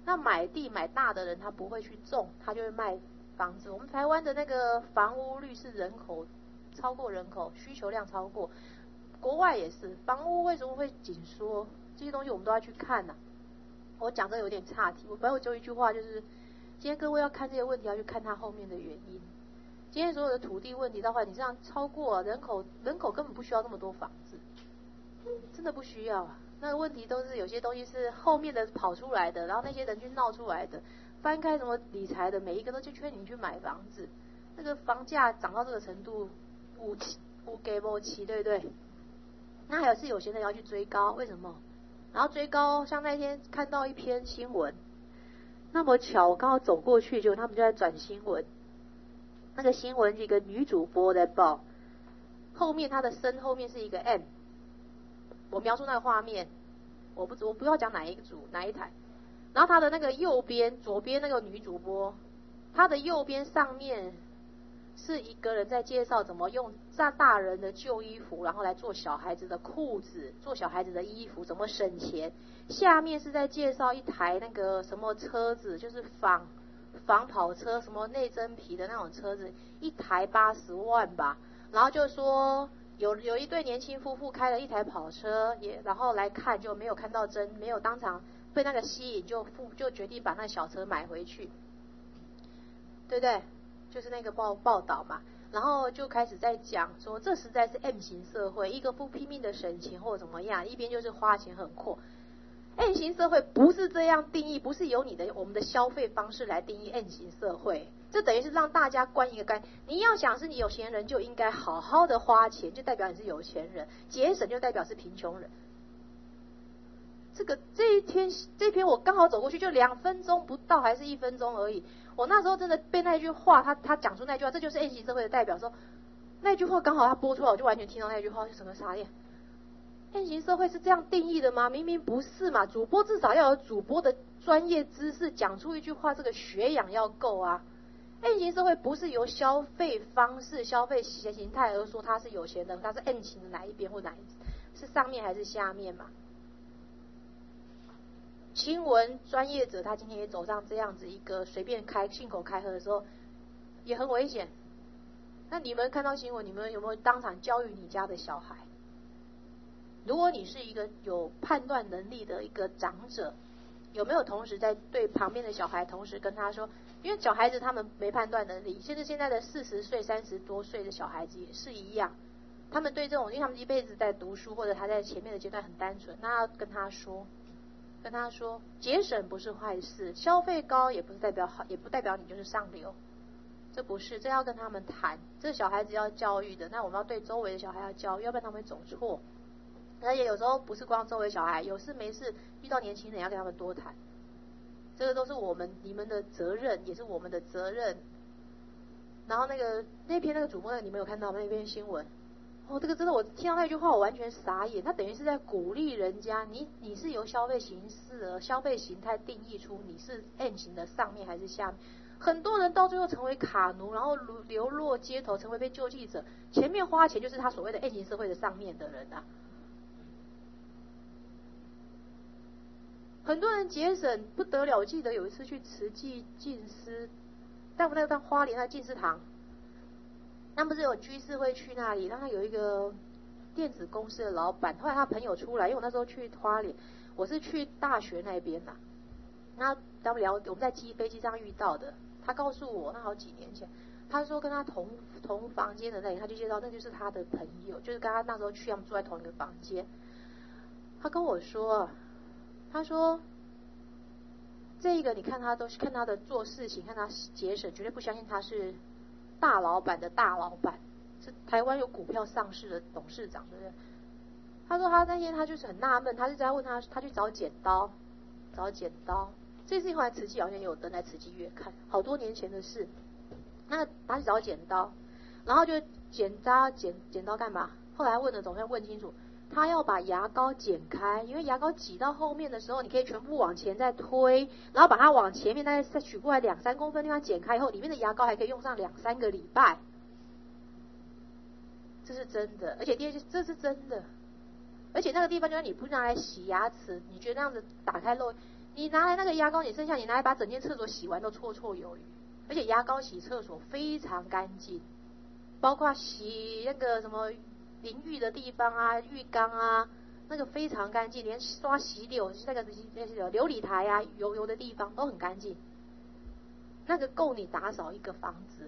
那买地买大的人他不会去种，他就会卖房子。我们台湾的那个房屋率是人口超过人口，需求量超过。国外也是，房屋为什么会紧缩？这些东西我们都要去看呐、啊。我讲这有点岔题，我反正我就一句话，就是今天各位要看这些问题，要去看它后面的原因。今天所有的土地问题到后来，你这样超过人口，人口根本不需要那么多房子，真的不需要啊。那个问题都是有些东西是后面的跑出来的，然后那些人去闹出来的。翻开什么理财的，每一个都去劝你去买房子，那个房价涨到这个程度，五七五给不起，对不对？那还有是有些人要去追高，为什么？然后追高，像那天看到一篇新闻，那么巧，我刚好走过去，就他们就在转新闻。那个新闻一个女主播在报，后面她的身后面是一个 M， 我描述那个画面，我不我不要讲哪一组哪一台，然后她的那个右边左边那个女主播，她的右边上面是一个人在介绍怎么用大大人的旧衣服，然后来做小孩子的裤子，做小孩子的衣服，怎么省钱。下面是在介绍一台那个什么车子，就是仿仿跑车，什么内增皮的那种车子，一台八十万吧。然后就说有有一对年轻夫妇开了一台跑车，也然后来看就没有看到真，没有当场被那个吸引，就付就决定把那小车买回去，对不对？就是那个报报道嘛，然后就开始在讲说，这实在是 M 型社会，一个不拼命的省钱或怎么样，一边就是花钱很阔。M 型社会不是这样定义，不是由你的我们的消费方式来定义 M 型社会，这等于是让大家关一个概，你要想是你有钱人就应该好好的花钱，就代表你是有钱人，节省就代表是贫穷人。这个这一天这篇我刚好走过去，就两分钟不到，还是一分钟而已。我那时候真的被那句话，他他讲出那句话，这就是 M 型社会的代表。说那句话刚好他播出来，我就完全听到那句话，就整个傻眼。M 型社会是这样定义的吗？明明不是嘛！主播至少要有主播的专业知识，讲出一句话，这个学养要够啊。M 型社会不是由消费方式、消费形态而说他是有钱人，他是 M 型的哪一边或哪一是上面还是下面嘛？新闻专业者他今天也走上这样子一个随便开信口开河的时候，也很危险。那你们看到新闻，你们有没有当场教育你家的小孩？如果你是一个有判断能力的一个长者，有没有同时在对旁边的小孩同时跟他说，因为小孩子他们没判断能力，甚至现在的四十岁、三十多岁的小孩子也是一样，他们对这种，因为他们一辈子在读书，或者他在前面的阶段很单纯，那要跟他说。跟他说，节省不是坏事，消费高也不是代表好，也不代表你就是上流，这不是，这要跟他们谈，这小孩子要教育的，那我们要对周围的小孩要教育，要不然他们会走错。而且有时候不是光周围小孩，有事没事遇到年轻人要跟他们多谈，这个都是我们你们的责任，也是我们的责任。然后那个那篇那个主播，你们有看到吗？那篇新闻？哦，这个真的，我听到那句话我完全傻眼。他等于是在鼓励人家，你你是由消费形式、消费形态定义出你是 M 型的上面还是下面。很多人到最后成为卡奴，然后流落街头，成为被救济者。前面花钱就是他所谓的 M 型社会的上面的人啊。很多人节省不得了，我记得有一次去慈济静思，在我们那个花莲那静思堂。那不是有居士会去那里，然后有一个电子公司的老板，后来他朋友出来，因为我那时候去花莲，我是去大学那边呐、啊，那他们聊，我们在机飞机上遇到的，他告诉我，那好几年前，他说跟他同同房间的那里，他就介绍那就是他的朋友，就是跟他那时候去，他们住在同一个房间。他跟我说，他说这个你看他都是看他的做事情，看他节省，绝对不相信他是大老板的大老板，是台湾有股票上市的董事长，对不对？他说他那天他就是很纳闷，他就在问他，他去找剪刀，找剪刀。这事情后来慈济好像也有登在慈济月刊，好多年前的事。那他去找剪刀，然后就剪刀剪剪刀干嘛？后来问了总算问清楚，他要把牙膏剪开，因为牙膏挤到后面的时候，你可以全部往前再推，然后把它往前面大概再取过来两三公分地方剪开以后，里面的牙膏还可以用上两三个礼拜。这是真的，而且第二句这是真的，而且那个地方就是你不拿来洗牙齿，你觉得那样子打开漏， 你拿来那个牙膏，你剩下你拿来把整间厕所洗完都绰绰有余。而且牙膏洗厕所非常干净，包括洗那个什么淋浴的地方啊、浴缸啊，那个非常干净，连刷洗柳那个那些琉璃台啊、油油的地方都很干净。那个够你打扫一个房子。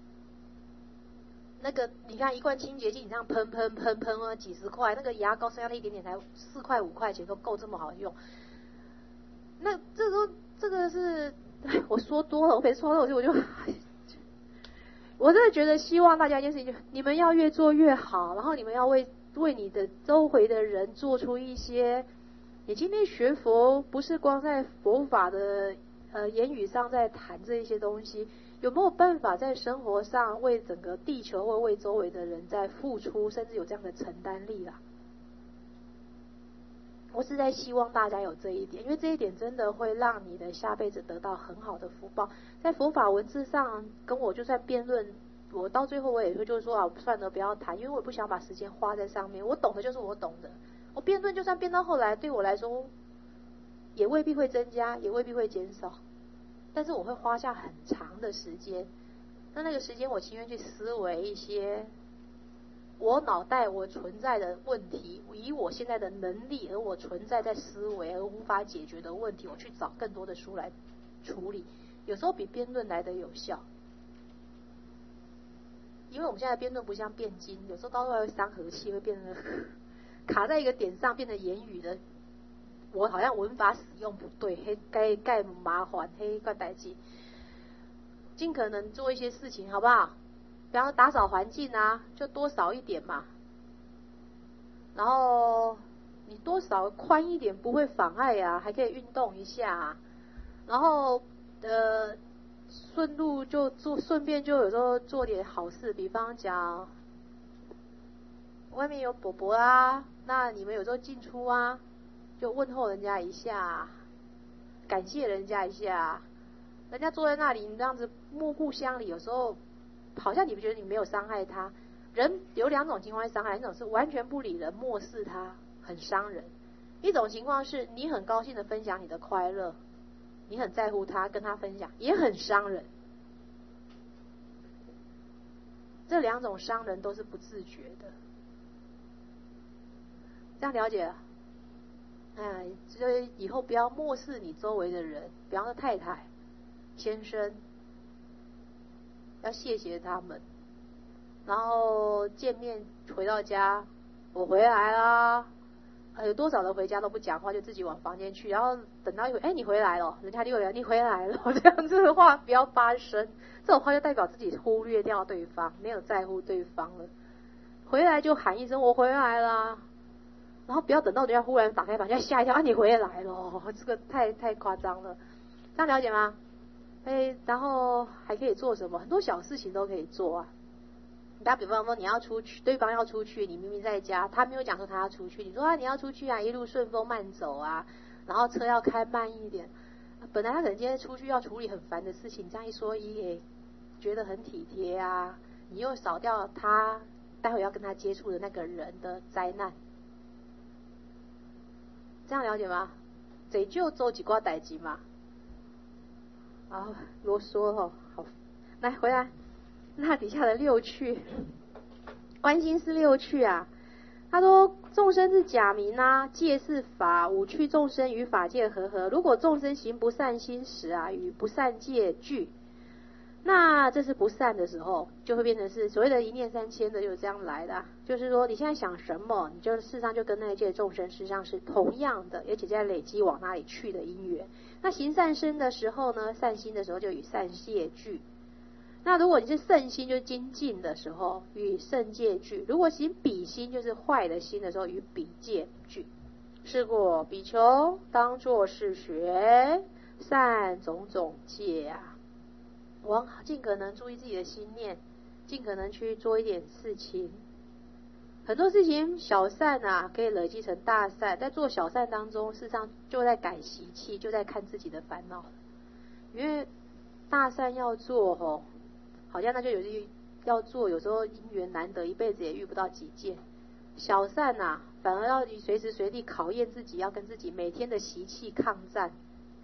那个你看一罐清洁剂，你这样喷喷喷喷了几十块，那个牙膏剩下那一点点才四块五块钱都够这么好用。那这个这个是。我说多了，我每次说到我就我就，我真的觉得希望大家一件事情，就你们要越做越好，然后你们要为为你的周围的人做出一些，你今天学佛不是光在佛法的呃言语上在谈这一些东西，有没有办法在生活上为整个地球或为周围的人在付出，甚至有这样的承担力啦？我是在希望大家有这一点，因为这一点真的会让你的下辈子得到很好的福报。在佛法文字上跟我就算辩论，我到最后我也会就是说啊，算了不要谈，因为我不想把时间花在上面。我懂的就是我懂的，我辩论就算辩到后来，对我来说也未必会增加，也未必会减少，但是我会花下很长的时间。那那个时间我情愿去思维一些我脑袋我存在的问题，以我现在的能力而我存在在思维而无法解决的问题，我去找更多的书来处理，有时候比辩论来得有效。因为我们现在辩论不像辩经，有时候到后来会伤和气，会变得卡在一个点上，变得言语的我好像文法使用不对，嘿该该麻烦嘿怪代志，尽可能做一些事情好不好？比方说打扫环境啊，就多扫一点嘛。然后你多扫宽一点不会妨碍啊，还可以运动一下啊。然后呃顺路就做，顺便就有时候做点好事，比方讲外面有伯伯啊，那你们有时候进出啊，就问候人家一下，感谢人家一下。人家坐在那里，你这样子目顾相离，有时候好像你不觉得你没有伤害他。人有两种情况会伤害，一种是完全不理人，漠视他，很伤人；一种情况是你很高兴的分享你的快乐，你很在乎他，跟他分享，也很伤人。这两种伤人都是不自觉的，这样了解了？嗯，所以以后不要漠视你周围的人，比方说太太、先生，要谢谢他们。然后见面回到家，我回来啦，呃，有多少人回家都不讲话，就自己往房间去，然后等到一会，哎，你回来了，人家就回你回来了，这样子的话不要发生，这种话就代表自己忽略掉对方，没有在乎对方了。回来就喊一声我回来啦，然后不要等到人家忽然打开房间吓一跳，啊，你回来了，这个太太夸张了，这样了解吗？哎，然后还可以做什么？很多小事情都可以做啊。打比方说你要出去，对方要出去，你明明在家，他没有讲说他要出去，你说啊你要出去啊，一路顺风慢走啊，然后车要开慢一点。本来他可能今天出去要处理很烦的事情，这样一说一也觉得很体贴啊，你又少掉他待会要跟他接触的那个人的灾难。这样了解吗？这就做几挂代志嘛。啊，啰嗦哦，好，来回来。那底下的六趣，观心是六趣啊。他说众生是假名啊，戒是法，五趣众生与法界和合。如果众生行不善心时啊，与不善戒俱，那这是不善的时候，就会变成是所谓的一念三千的，就是这样来的、啊。就是说你现在想什么，你就事实上就跟那一界众生事实上是同样的，而且在累积往哪里去的因缘。那行善身的时候呢，善心的时候就与善戒俱。那如果你是圣心，就是精进的时候，与圣戒俱；如果行比心，就是坏的心的时候，与比戒俱。是过比丘当作是学善种种戒啊，往尽可能注意自己的心念，尽可能去做一点事情。很多事情小善啊，可以累积成大善。在做小善当中，事实上就在改习气，就在看自己的烦恼。因为大善要做吼。好像那就有些要做，有时候因缘难得，一辈子也遇不到几件。小善啊，反而要随时随地考验自己，要跟自己每天的习气抗战。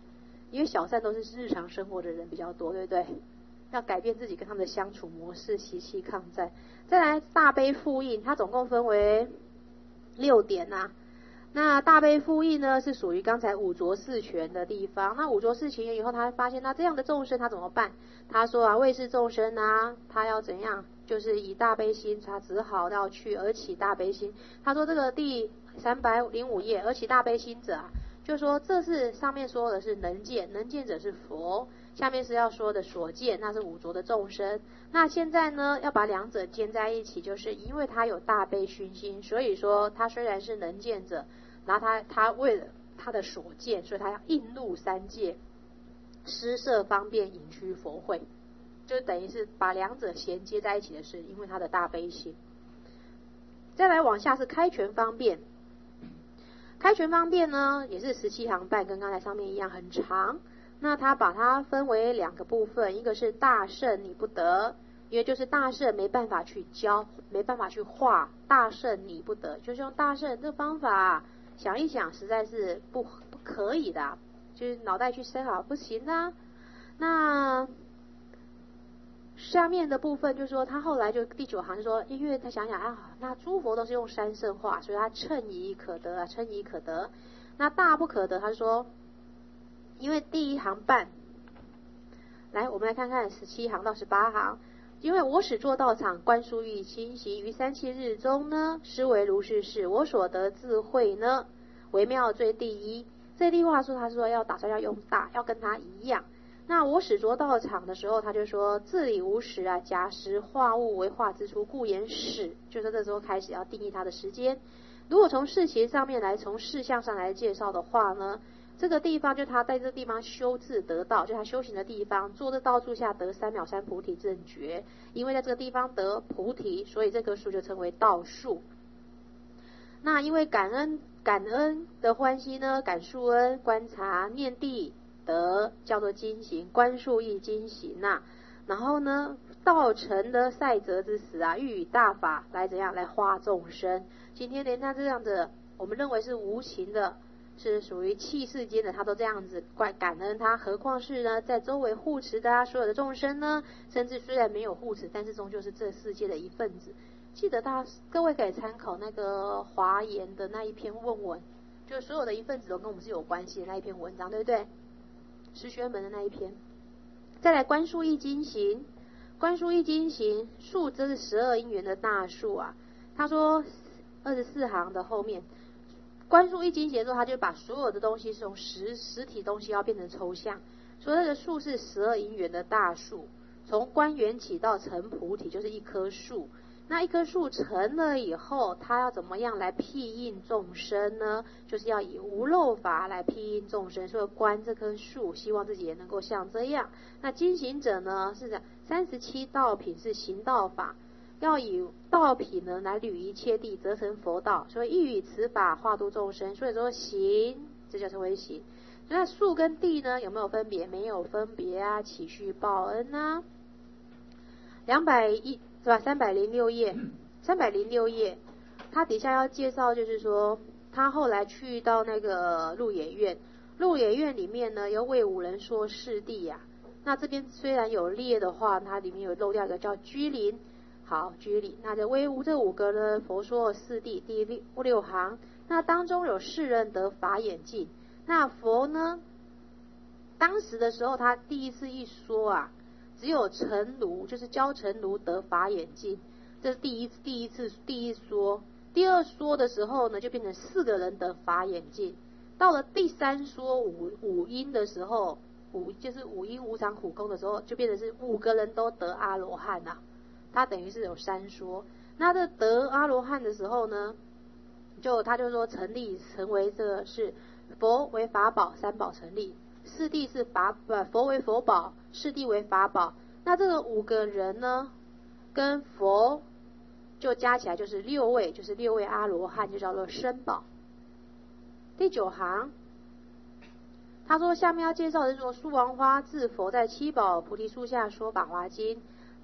因为小善都是日常生活的人比较多，对不对？要改变自己跟他们的相处模式，习气抗战。再来大悲复印，它总共分为六点啊。那大悲复印呢，是属于刚才五浊四权的地方。那五浊四权以后，他发现那这样的众生他怎么办？他说啊，未是众生啊，他要怎样？就是以大悲心，他只好要去而起大悲心。他说这个第三百零五页，而起大悲心者啊，就说这是上面说的是能见，能见者是佛。下面是要说的所见，那是五浊的众生。那现在呢，要把两者兼在一起，就是因为他有大悲熏心，所以说他虽然是能见者，然后他他为了他的所见，所以他要应入三界，施设方便引驱佛会，就等于是把两者衔接在一起的是因为他的大悲心。再来往下是开权方便，开权方便呢也是十七行半，跟刚才上面一样很长。那他把它分为两个部分，一个是大圣你不得，因为就是大圣没办法去教，没办法去画，大圣你不得，就是用大圣这方法想一想，实在是不不可以的，就是脑袋去思考不行啊。那下面的部分就说他后来就第九行就说，因为他想想啊，那诸佛都是用三圣化，所以他称仪可得啊，称仪可得。那大不可得，他说因为第一行半，来我们来看看十七行到十八行。因为我始作道场，观疏欲清行，于三七日中呢，实为如是事。我所得智慧呢，为妙最第一。这句话说，他说要打算要用大，要跟他一样。那我始作道场的时候，他就说自理无时啊，假时化物为化之初，故言始。就是这时候开始要定义它的时间。如果从事情上面来，从事项上来介绍的话呢，这个地方就他在这个地方修智得道，就他修行的地方，坐这道树下得三藐三菩提正觉。因为在这个地方得菩提，所以这棵树就称为道树。那因为感恩感恩的欢喜呢，感树恩，观察念地得叫做精行，观树亦精行呐、啊。然后呢，道成的赛则之时啊，欲以大法来怎样来化众生。今天连他这样的我们认为是无情的，是属于气世间的，他都这样子怪感恩他，何况是呢在周围护持的啊所有的众生呢，甚至虽然没有护持，但是终究是这世界的一份子。记得大家各位可以参考那个华严的那一篇问文，就所有的一份子都跟我们是有关系的那一篇文章，对不对？十玄门的那一篇。再来观树亦精行，观树亦精行，树这是十二因缘的大树啊。他说二十四行的后面，观树亦精行之后，他就把所有的东西从实实体东西要变成抽象。所以这个树是十二因缘的大树，从观缘起到成菩提，就是一棵树。那一棵树成了以后，它要怎么样来庇应众生呢？就是要以无漏法来庇应众生，所以观这棵树，希望自己也能够像这样。那精行者呢，是讲三十七道品是行道法，要以道品呢来履一切地，则成佛道。所以欲以此法化度众生，所以说行，这叫称为行。那树跟地呢有没有分别？没有分别啊，岂须报恩啊？两百一。是吧？三百零六页，三百零六页，他底下要介绍，就是说他后来去到那个鹿野苑，鹿野苑里面呢有为五人说四谛呀。那这边虽然有列的话，它里面有漏掉一个叫居林。好，居林，那这为五这五个呢，佛说四谛第六六行，那当中有四人得法眼净。那佛呢，当时的时候他第一次一说啊。只有成儒，就是教成儒得法眼净，这是第一第一次第一说。第二说的时候呢，就变成四个人得法眼净。到了第三说五五因的时候，五就是五因无常苦空的时候，就变成是五个人都得阿罗汉呐、啊。他等于是有三说。那这得阿罗汉的时候呢，就他就说成立成为这个是佛为法宝，三宝成立。四谛是法不佛为佛宝，四谛为法宝。那这个五个人呢，跟佛就加起来就是六位，就是六位阿罗汉，就叫做身宝。第九行，他说下面要介绍的是说，树王花自佛在七宝菩提树下说法华经。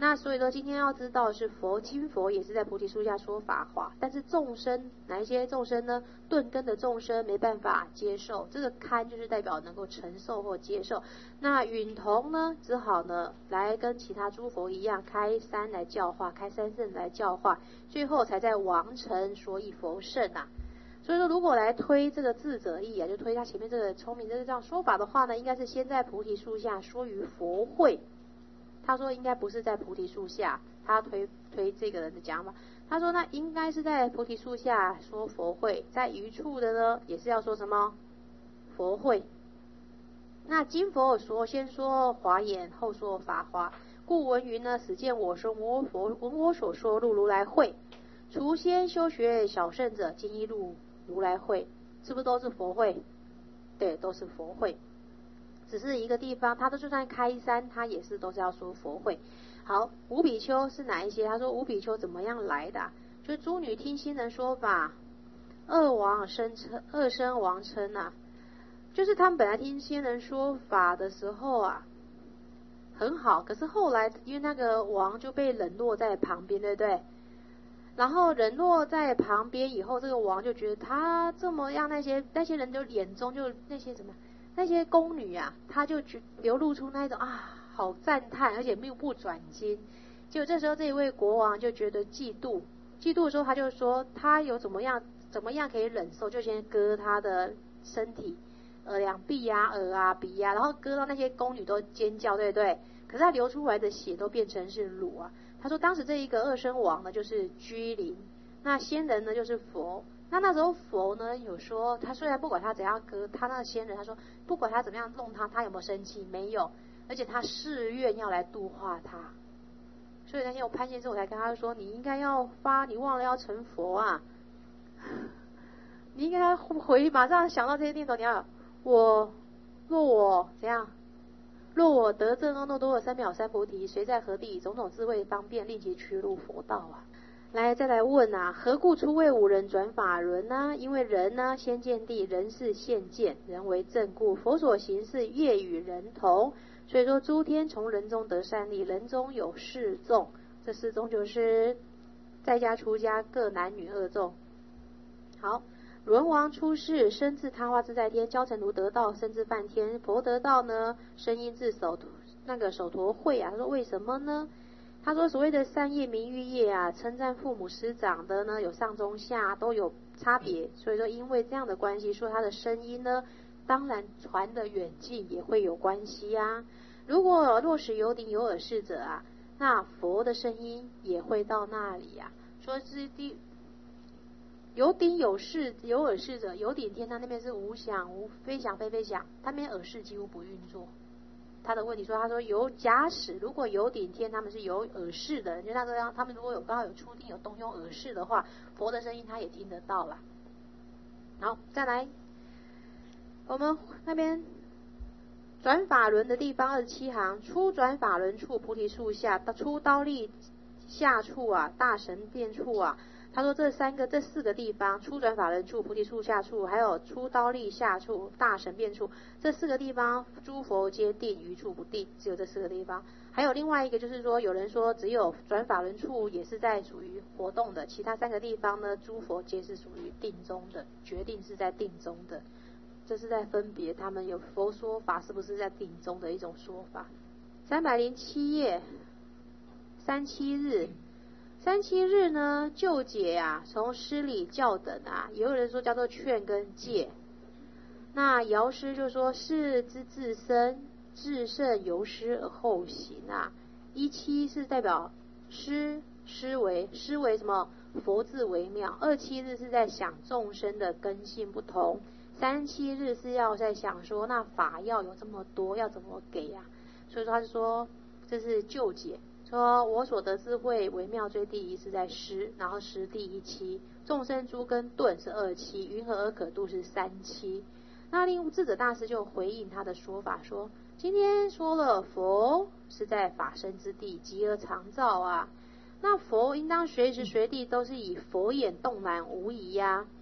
那所以说今天要知道是佛经佛也是在菩提树下说法华，但是众生哪一些众生呢？钝根的众生没办法接受，这个堪就是代表能够承受或接受。那允同呢，只好呢来跟其他诸佛一样开三来教化，开三圣来教化，最后才在王城说一佛圣啊。所以说如果来推这个智者义啊，就推他前面这个聪明这个这样说法的话呢，应该是先在菩提树下说于佛会。他说应该不是在菩提树下，他推推这个人的讲法。他说那应该是在菩提树下说佛会，在余处的呢也是要说什么佛会。那经佛说先说华严，后说法华，故文云呢，始见我说我佛闻我所说入如来会，除先修学小圣者，今一入如来会，是不是都是佛会？对，都是佛会。只是一个地方，他都就算开山，他也是都是要说佛会。好，五比丘是哪一些？他说五比丘怎么样来的、啊？就诸女听新人说法，二王生称，二生王称啊，就是他们本来听仙人说法的时候啊，很好，可是后来因为那个王就被冷落在旁边，对不对？然后冷落在旁边以后，这个王就觉得他这么样，那些那些人就眼中就那些什么。那些宫女啊，她就流露出那种啊，好赞叹，而且目不转睛。结果这时候这一位国王就觉得嫉妒，嫉妒的时候他就说，他有怎么样怎么样可以忍受，就先割他的身体，呃，两臂啊、耳啊、鼻啊，然后割到那些宫女都尖叫，对不对？可是他流出来的血都变成是乳啊。他说当时这一个二生王呢，就是居灵，那仙人呢就是佛。那那时候佛呢有说，他虽然不管他怎样割，他那个仙人他说不管他怎么样弄他，他有没有生气？没有，而且他誓愿要来度化他。所以那天我潘先生我才跟他说，你应该要发，你忘了要成佛啊，你应该回马上想到这些念头，你要我若我怎样，若我得正阿耨多罗三藐三菩提，谁在何地？种种智慧方便，令其趋入佛道啊。来，再来问啊，何故初为五人转法轮呢？因为人呢先见地，人是现见，人为正故，佛所行事业与人同，所以说诸天从人中得善利，人中有四众，这四众就是在家出家各男女二众。好，轮王出世，身自他化自在天，教成如得道，身自梵天，佛得道呢，声音自手那个手陀会啊。他说为什么呢？他说所谓的三业名誉业啊，称赞父母师长的呢，有上中下都有差别，所以说因为这样的关系，说他的声音呢，当然传的远近也会有关系啊。如果若是有顶有耳视者啊，那佛的声音也会到那里啊。说是第有顶有视有耳视者，有顶天他那边是无响无非响非非响，他那边耳视几乎不运作。他的问题说，他说有假使如果有顶天他们是有耳视的，就那个样，他们如果有刚好有出定有动用耳视的话，佛的声音他也听得到啦。好，再来，我们那边转法轮的地方二十七行，出转法轮处，菩提树下，出刀立下处啊，大神殿处啊。他说这三个这四个地方，出转法轮处、菩提树下处，还有出刀立下处、大神变处，这四个地方诸佛皆定，余处不定，只有这四个地方。还有另外一个就是说，有人说只有转法轮处也是在属于活动的，其他三个地方呢，诸佛皆是属于定中的，决定是在定中的。这是在分别他们有佛说法是不是在定中的一种说法。三百零七页，三七日。三七日呢，就解啊，从师礼教等啊，也有人说叫做劝跟戒。那尧师就说是之自身，至圣由师而后行啊。一七是代表师师为师为什么？佛字为妙。二七日是在想众生的根性不同。三七日是要在想说，那法要有这么多，要怎么给啊？所以说他就说这是就解。说我所得智慧为妙最第一是在师，然后师第一期，众生诸根顿是二期，云何而可度是三期。那令智者大师就回应他的说法说，今天说了佛是在法身之地，极而常照啊。那佛应当随时随地都是以佛眼动然无疑呀、啊。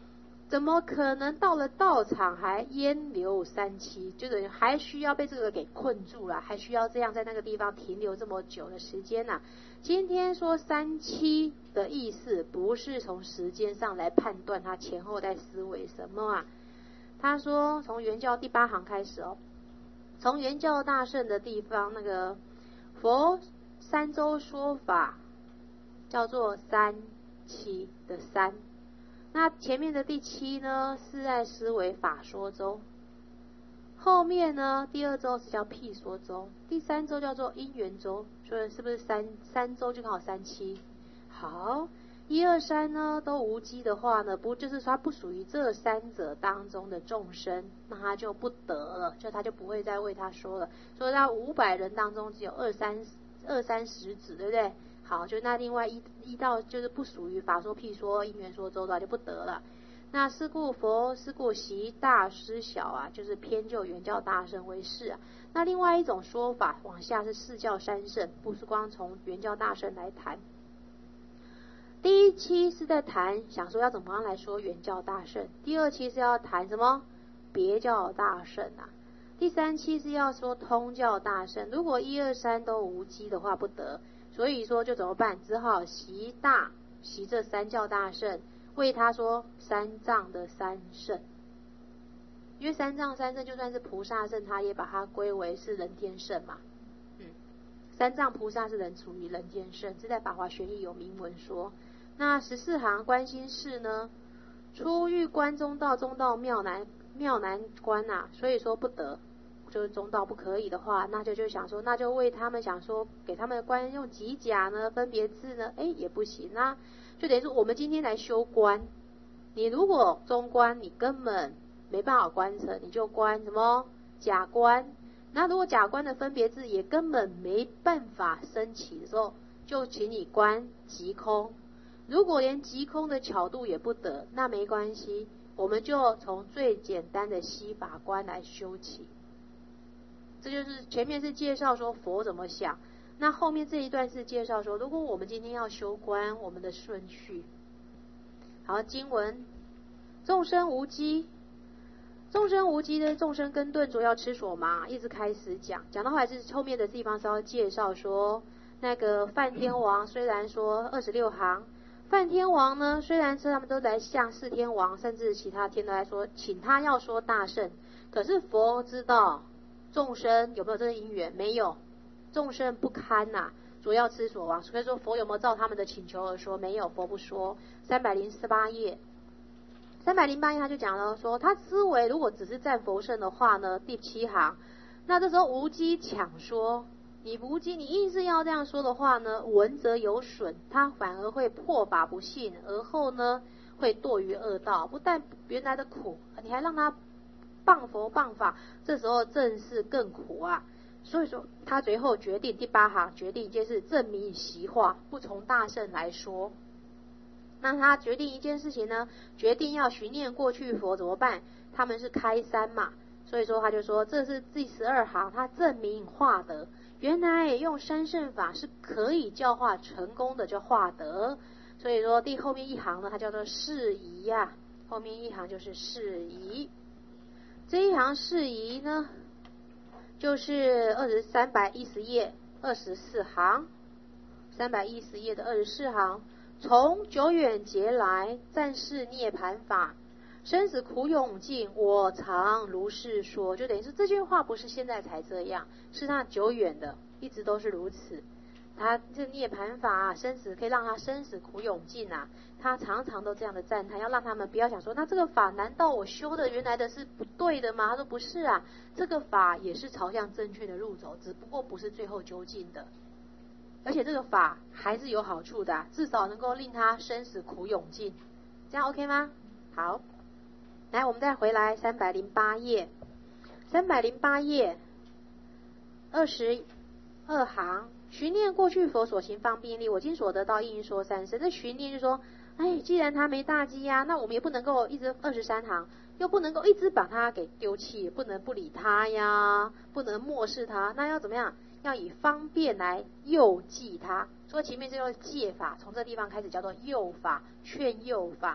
怎么可能到了道场还烟流三七，就是还需要被这个给困住了，还需要这样在那个地方停留这么久的时间呢、啊？今天说三七的意思，不是从时间上来判断他前后在思维什么啊。他说从原教第八行开始哦，从原教大圣的地方，那个佛三周说法叫做三七的三。那前面的第七呢是在思维法说周，后面呢第二周是叫辟说周，第三周叫做因缘周，所以是不是三三周就刚好三七？好，一二三呢都无机的话呢，不就是说它不属于这三者当中的众生，那他就不得了，就他就不会再为他说了。所以他五百人当中只有二三二三十子，对不对？好，就那另外一一到就是不属于法说譬说因缘说周的就不得了。那是故佛是故习大师小啊，就是偏就原教大圣为是啊。那另外一种说法往下是四教三圣，不是光从原教大圣来谈。第一期是在谈想说要怎么样来说原教大圣，第二期是要谈什么别教大圣啊，第三期是要说通教大圣。如果一二三都无机的话不得，所以说就怎么办？只好习大习这三教大圣，为他说三藏的三圣。因为三藏三圣就算是菩萨圣，他也把它归为是人天圣嘛。嗯，三藏菩萨是人属于人天圣，这在法华玄义有明文说。那十四行观心事呢，出狱关中道，中道妙难妙难关啊，所以说不得。就是中道不可以的话，那就就想说，那就为他们想说，给他们的官用几甲呢，分别字呢，哎也不行啊，就等于说我们今天来修官，你如果中官你根本没办法官成，你就官什么甲官，那如果甲官的分别字也根本没办法升起的时候，就请你官即空。如果连即空的巧度也不得，那没关系，我们就从最简单的西法官来修起。这就是前面是介绍说佛怎么想，那后面这一段是介绍说，如果我们今天要修观，我们的顺序。好，经文，众生无机，众生无机的众生根顿着要吃所麻，一直开始讲，讲到后来是后面的地方是要介绍说，那个梵天王虽然说二十六行，梵天王呢虽然是他们都来向四天王甚至其他天都来说，请他要说大圣，可是佛知道众生有没有这个因缘？没有，众生不堪呐、啊，主要吃所亡。所以说佛有没有照他们的请求而说？没有，佛不说。三百零八页，三百零八页他就讲了说，他思维如果只是占佛圣的话呢，第七行，那这时候无机抢说，你无机你硬是要这样说的话呢，闻则有损，他反而会破法不信，而后呢会堕于恶道，不但原来的苦，你还让他谤佛谤法，这时候正是更苦啊。所以说他最后决定第八行决定一件事，证明习化，不从大圣来说。那他决定一件事情呢，决定要寻念过去佛怎么办？他们是开山嘛，所以说他就说这是第十二行，他证明化德，原来用三圣法是可以教化成功的，叫化德。所以说第后面一行呢，它叫做释疑呀、啊，后面一行就是释疑。这一行释疑呢，就是二十三百一十页二十四行，三百一十页的二十四行，从久远劫来，暂视涅盘法，生死苦永尽，我常如是说。就等于是这句话不是现在才这样，是他久远的，一直都是如此。他这涅盘法、啊、生死可以让他生死苦永尽啊，他常常都这样的赞叹，要让他们不要想说，那这个法难道我修的原来的是不对的吗？他说不是啊，这个法也是朝向正确的路走，只不过不是最后究竟的，而且这个法还是有好处的、啊，至少能够令他生死苦永尽，这样 OK 吗？好，来我们再回来三百零八页，三百零八页二十二行。寻念过去佛所行方便力，我今所得到应说三声。这寻念就说，哎，既然他没大机呀、啊，那我们也不能够一直二十三行，又不能够一直把他给丢弃，不能不理他呀，不能漠视他，那要怎么样？要以方便来诱记他。所以前面这个戒法，从这地方开始叫做诱法，劝诱法。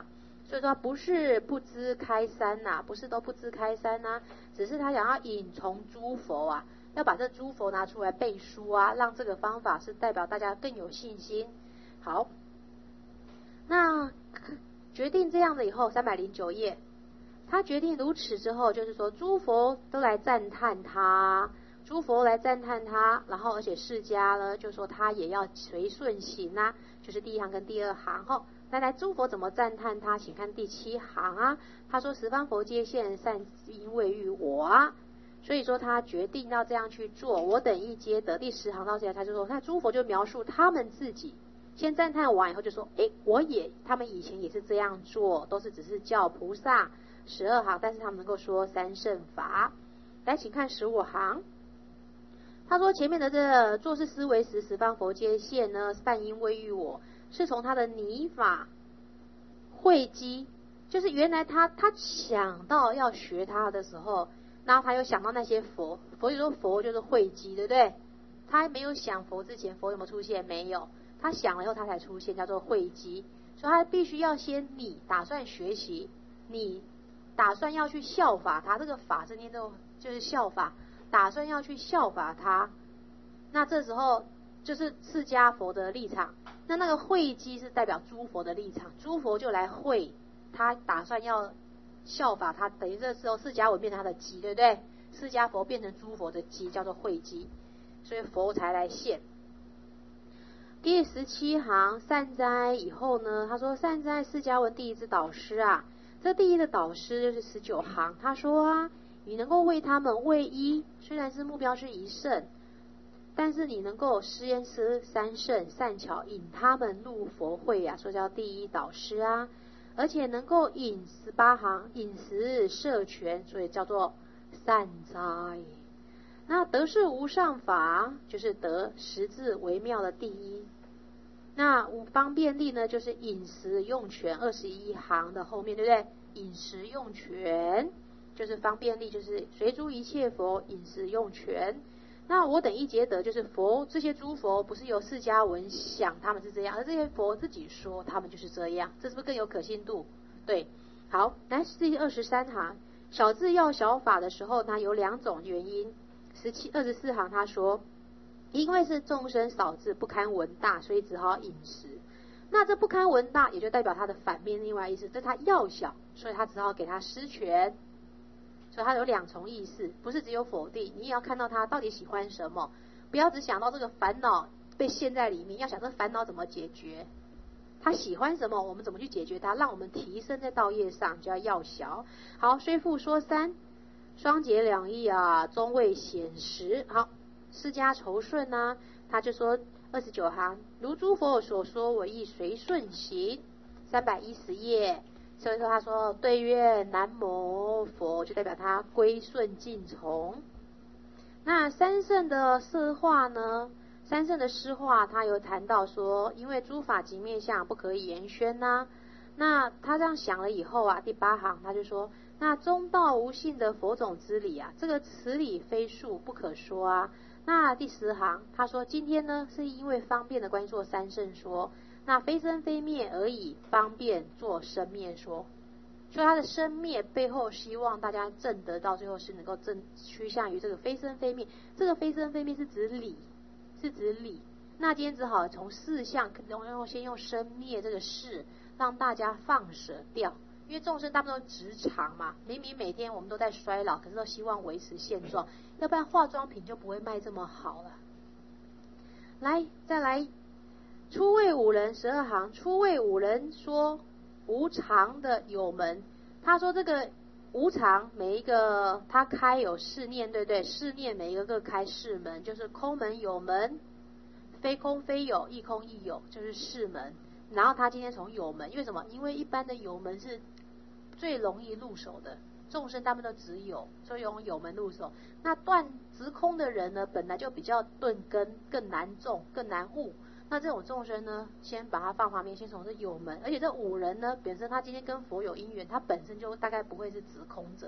所以说不是不知开山呐、啊，不是都不知开山呐、啊，只是他想要引从诸佛啊，要把这诸佛拿出来背书啊，让这个方法是代表大家更有信心。好，那决定这样的以后，三百零九页，他决定如此之后，就是说诸佛都来赞叹他，诸佛来赞叹他，然后而且释迦呢，就说他也要随顺行啊，就是第一行跟第二行哈。来来，诸佛怎么赞叹他？请看第七行啊。他说：“十方佛皆现善因位于我啊。”所以说他决定要这样去做。我等亦皆得。第十行到现在，他就说，那诸佛就描述他们自己，先赞叹完以后就说：“诶，我也，他们以前也是这样做，都是只是叫菩萨。”十二行，但是他们能够说三圣法。来，请看十五行。他说前面的这个做事思维时，十方佛皆现呢，善因位于我。是从他的拟法汇集，就是原来他他想到要学他的时候，然后他又想到那些佛，佛就说佛就是汇集，对不对？他还没有想佛之前，佛有没有出现？没有，他想了以后他才出现，叫做汇集。所以他必须要先你打算学习，你打算要去效法他，这个法字念作就是效法，打算要去效法他，那这时候就是释迦佛的立场。那那个会稽是代表诸佛的立场，诸佛就来会他，打算要效法他，等于这时候释迦文变成他的机，对不对？释迦佛变成诸佛的机，叫做会稽，所以佛才来现。第十七行善哉以后呢，他说善哉释迦文第一之导师啊，这第一的导师就是十九行，他说啊，你能够为他们为一，虽然是目标是一圣。但是你能够施恩施三圣善巧引他们入佛会啊，说叫第一导师啊，而且能够引十八行引十摄权，所以叫做善哉。那得是无上法，就是得十字为妙的第一。那五方便力呢，就是饮食用权，二十一行的后面，对不对？饮食用权就是方便力，就是随诸一切佛饮食用权。那我等一皆得，就是佛这些诸佛不是由释迦文想他们是这样，而这些佛自己说他们就是这样，这是不是更有可信度？对，好，来第二十三行，小智要小法的时候，它有两种原因。十七二十四行他说，因为是众生少智不堪闻大，所以只好饮食。那这不堪闻大，也就代表他的反面，另外意思，这他要小，所以他只好给他施权。所以它有两重意思，不是只有否定，你也要看到他到底喜欢什么，不要只想到这个烦恼被陷在里面，要想这烦恼怎么解决，他喜欢什么，我们怎么去解决它，让我们提升在道业上，就要要小。好，虽复说三，双结两义啊，终未显实。好，释迦酬顺啊，他就说二十九行，如诸佛所说，我亦随顺行。三百一十页。所以说他说对曰南无佛，就代表他归顺尽从。那三圣的释化呢，三圣的释化他有谈到说，因为诸法即面相，不可以言宣呐、啊。那他这样想了以后啊，第八行他就说，那中道无性的佛种之理啊，这个此理非数不可说啊。那第十行他说，今天呢是因为方便的关系做三圣说，那非生非灭而已，方便做生灭说。所以他的生灭背后，希望大家证得到最后是能够证趋向于这个非生非灭。这个非生非灭是指理，是指理。那今天只好从事相，然后先用生灭这个事，让大家放舍掉。因为众生大部分都职场嘛，明明每天我们都在衰老，可是都希望维持现状，要不然化妆品就不会卖这么好了。来，再来。初位五人十二行，初位五人说无常的有门，他说这个无常每一个他开有四念，对不对？四念每一个各开四门，就是空门有门，非空非有，亦空亦有，就是四门。然后他今天从有门，因为什么？因为一般的有门是最容易入手的，众生大部分都只有，所以用有门入手。那断直空的人呢，本来就比较钝根，更难种，更难悟。那这种众生呢，先把它放旁边，先从这有门，而且这五人呢，本身他今天跟佛有因缘，他本身就大概不会是直空者。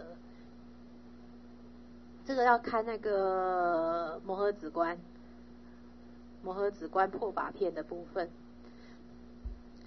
这个要看那个摩诃止观，摩诃止观破法片的部分。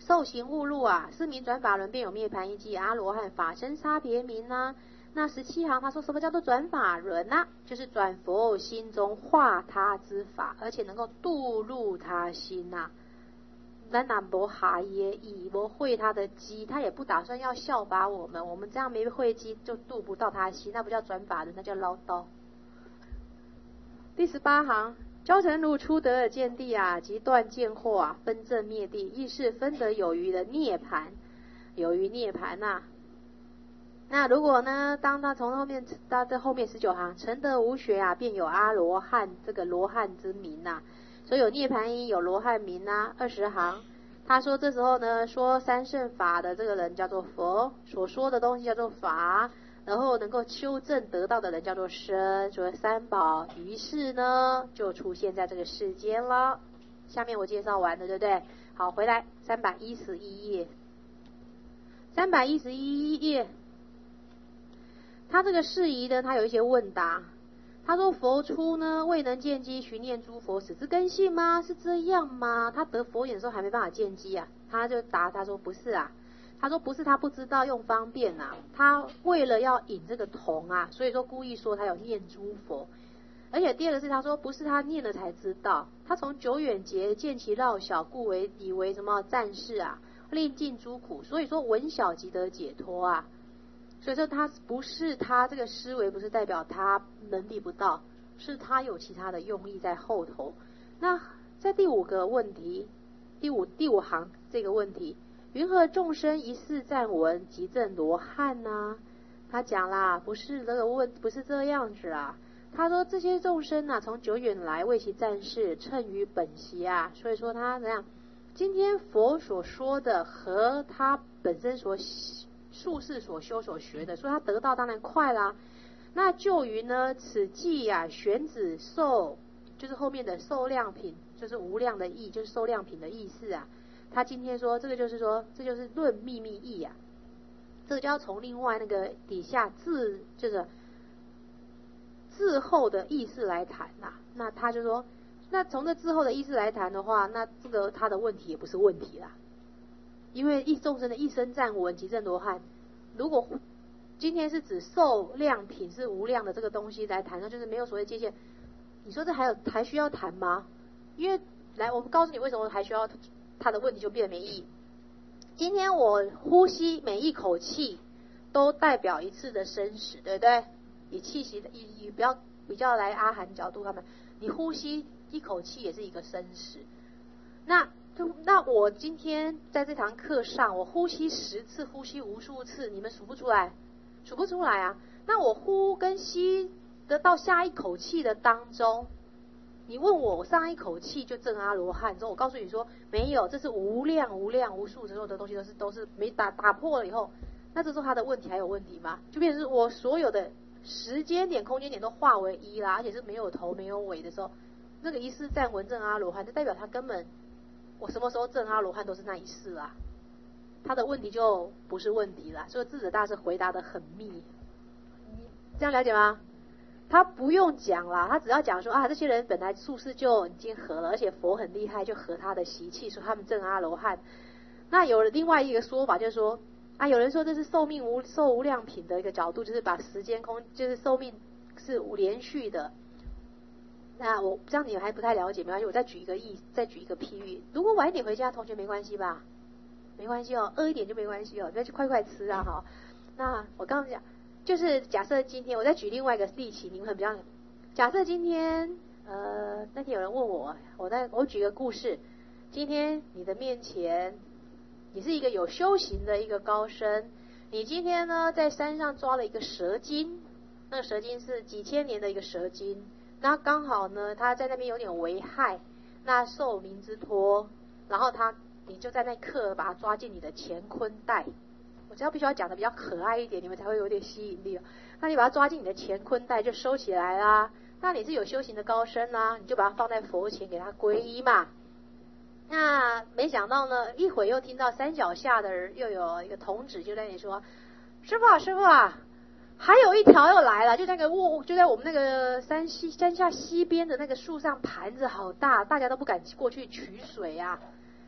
受行误入啊，是名转法轮，便有涅槃一即阿罗汉，法身差别名啊。那十七行他说什么叫做转法轮啊？就是转佛心中化他之法，而且能够度入他心啊。咱那无下耶意，无会他的机，他也不打算要效法我们，我们这样没会机就度不到他心，那不叫转法轮，那叫唠叨。第十八行，交成如初得的见地啊，即断见惑啊，分正灭地，亦是分得有余的涅槃，有余涅槃呐、啊。那如果呢，当他从后面到这后面十九行，成得无学啊，便有阿罗汉，这个罗汉之名呐、啊。所以有涅槃因，有罗汉名啊。二十行，他说这时候呢，说三圣法的这个人叫做佛，所说的东西叫做法，然后能够修正得到的人叫做身，所谓三宝，于是呢就出现在这个世间了。下面我介绍完了，对不对？好，回来三百一十一页，三百一十一页，他这个事宜呢，他有一些问答。他说佛出呢，未能见机，寻念诸佛，使之根性吗？是这样吗？他得佛眼的时候还没办法见机啊，他就答他说不是啊，他说不是他不知道用方便啊，他为了要引这个同啊，所以说故意说他有念诸佛。而且第二个是他说不是他念了才知道，他从久远劫见其绕小，故为以为什么战士啊，令尽诸苦，所以说闻小即得解脱啊。所以说他不是他这个思维不是代表他能力不到，是他有其他的用意在后头。那在第五个问题，第五第五行这个问题，云何众生一世暂闻即证罗汉呢？他讲啦，不是这个问，不是这样子啊。他说这些众生啊，从久远来为其战士，称于本席啊。所以说他怎样？今天佛所说的和他本身所术士所修所学的，所以他得到当然快啦。那就于呢，此即啊，选子受，就是后面的受量品，就是无量的义，就是受量品的意思啊。他今天说这个就是说，这就是论秘密义啊。这个就要从另外那个底下字，就是字后的意思来谈呐、啊。那他就说，那从这字后的意思来谈的话，那这个他的问题也不是问题啦。因为一众生的一生暂闻即证罗汉，如果今天是指受量品是无量的这个东西来谈，那就是没有所谓界限。你说这还有还需要谈吗？因为来，我们告诉你为什么还需要，他的问题就变得没意义。今天我呼吸每一口气都代表一次的生死，对不对？以气息的以以比较比较来阿含角度他们，你呼吸一口气也是一个生死。那那我今天在这堂课上，我呼吸十次，呼吸无数次，你们数不出来？数不出来啊！那我呼跟吸得到下一口气的当中，你问我，我上一口气就证阿罗汉之后，我告诉你说没有，这是无量无量无数所有的东西都是都是没打打破了以后，那这时候他的问题还有问题吗？就变成是我所有的时间点、空间点都化为一啦，而且是没有头没有尾的时候，那个一世暂闻证阿罗汉，就代表他根本。我什么时候证阿罗汉都是那一世啊，他的问题就不是问题了。所以智者大师回答的很密，这样了解吗？他不用讲啦，他只要讲说啊，这些人本来术士就已经合了，而且佛很厉害，就合他的习气，说他们证阿罗汉。那有另外一个说法，就是说啊，有人说这是寿命无寿无量品的一个角度，就是把时间空，就是寿命是连续的。那我这样你还不太了解，没关系，我再举一个例，再举一个譬喻。如果晚一点回家，同学没关系吧？没关系哦，饿一点就没关系哦，不要去快快吃啊哈。那我刚刚讲，就是假设今天我再举另外一个例题，你们很比较。假设今天呃那天有人问我，我在我举个故事，今天你的面前，你是一个有修行的一个高僧，你今天呢在山上抓了一个蛇精，那个蛇精是几千年的一个蛇精。那刚好呢，他在那边有点危害，那受民之托，然后他你就在那刻把他抓进你的乾坤袋。我只要必须要讲的比较可爱一点，你们才会有点吸引力哦。那你把他抓进你的乾坤袋就收起来啦。那你是有修行的高僧啦、啊，你就把它放在佛前给他皈依嘛。那没想到呢，一会又听到山脚下的人又有一个童子就在那里说：“师父啊，师父啊。”还有一条又来了，就那个卧，就在我们那个山西山下西边的那个树上，盘子好大，大家都不敢过去取水啊。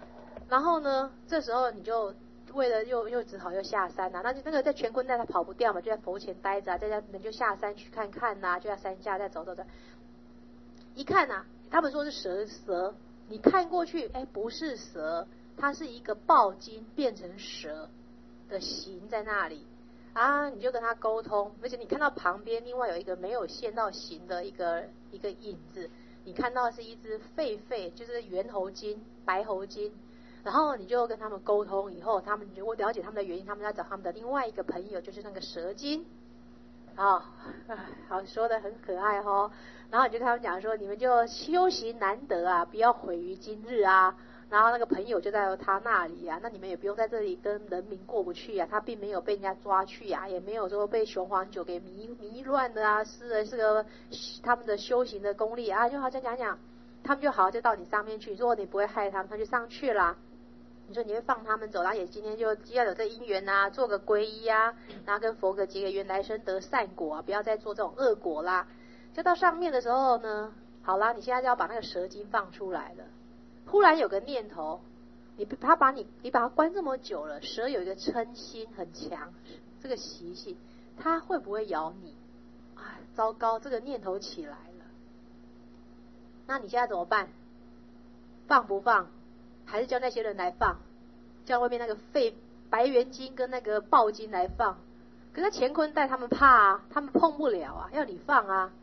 然后呢，这时候你就为了又又只好又下山啊，那就那个在乾坤袋他跑不掉嘛，就在佛前待着啊，在家人就下山去看看呐、啊，就在山下再走走走，一看呐、啊，他们说是蛇蛇，你看过去，哎，不是蛇，它是一个豹精变成蛇的形在那里啊，你就跟他沟通，而且你看到旁边另外有一个没有现到形的一个一个影子，你看到是一只狒狒，就是猿猴精、白猴精。然后你就跟他们沟通以后，他们就会了解他们的原因，他们要找他们的另外一个朋友，就是那个蛇精。啊、哦，好说的很可爱哦。然后你就跟他们讲说，你们就修行难得啊，不要毁于今日啊。然后那个朋友就在他那里啊，那你们也不用在这里跟人民过不去啊。他并没有被人家抓去啊，也没有说被雄黄酒给迷迷乱的啊，是的是个他们的修行的功力啊，就好像讲讲，他们就好就到你上面去，如果你不会害他们，他就上去啦。你说你会放他们走，然后也今天就要有这因缘啊，做个皈依啊，然后跟佛哥结个缘，来生得善果啊，不要再做这种恶果啦。就到上面的时候呢，好啦，你现在就要把那个蛇精放出来了。忽然有个念头，你他把你你把它关这么久了，蛇有一个嗔心很强，这个习性，它会不会咬你？哎，糟糕，这个念头起来了。那你现在怎么办？放不放？还是叫那些人来放，叫外面那个废白猿精跟那个豹精来放。可是乾坤袋他们怕啊，他们碰不了啊，要你放啊。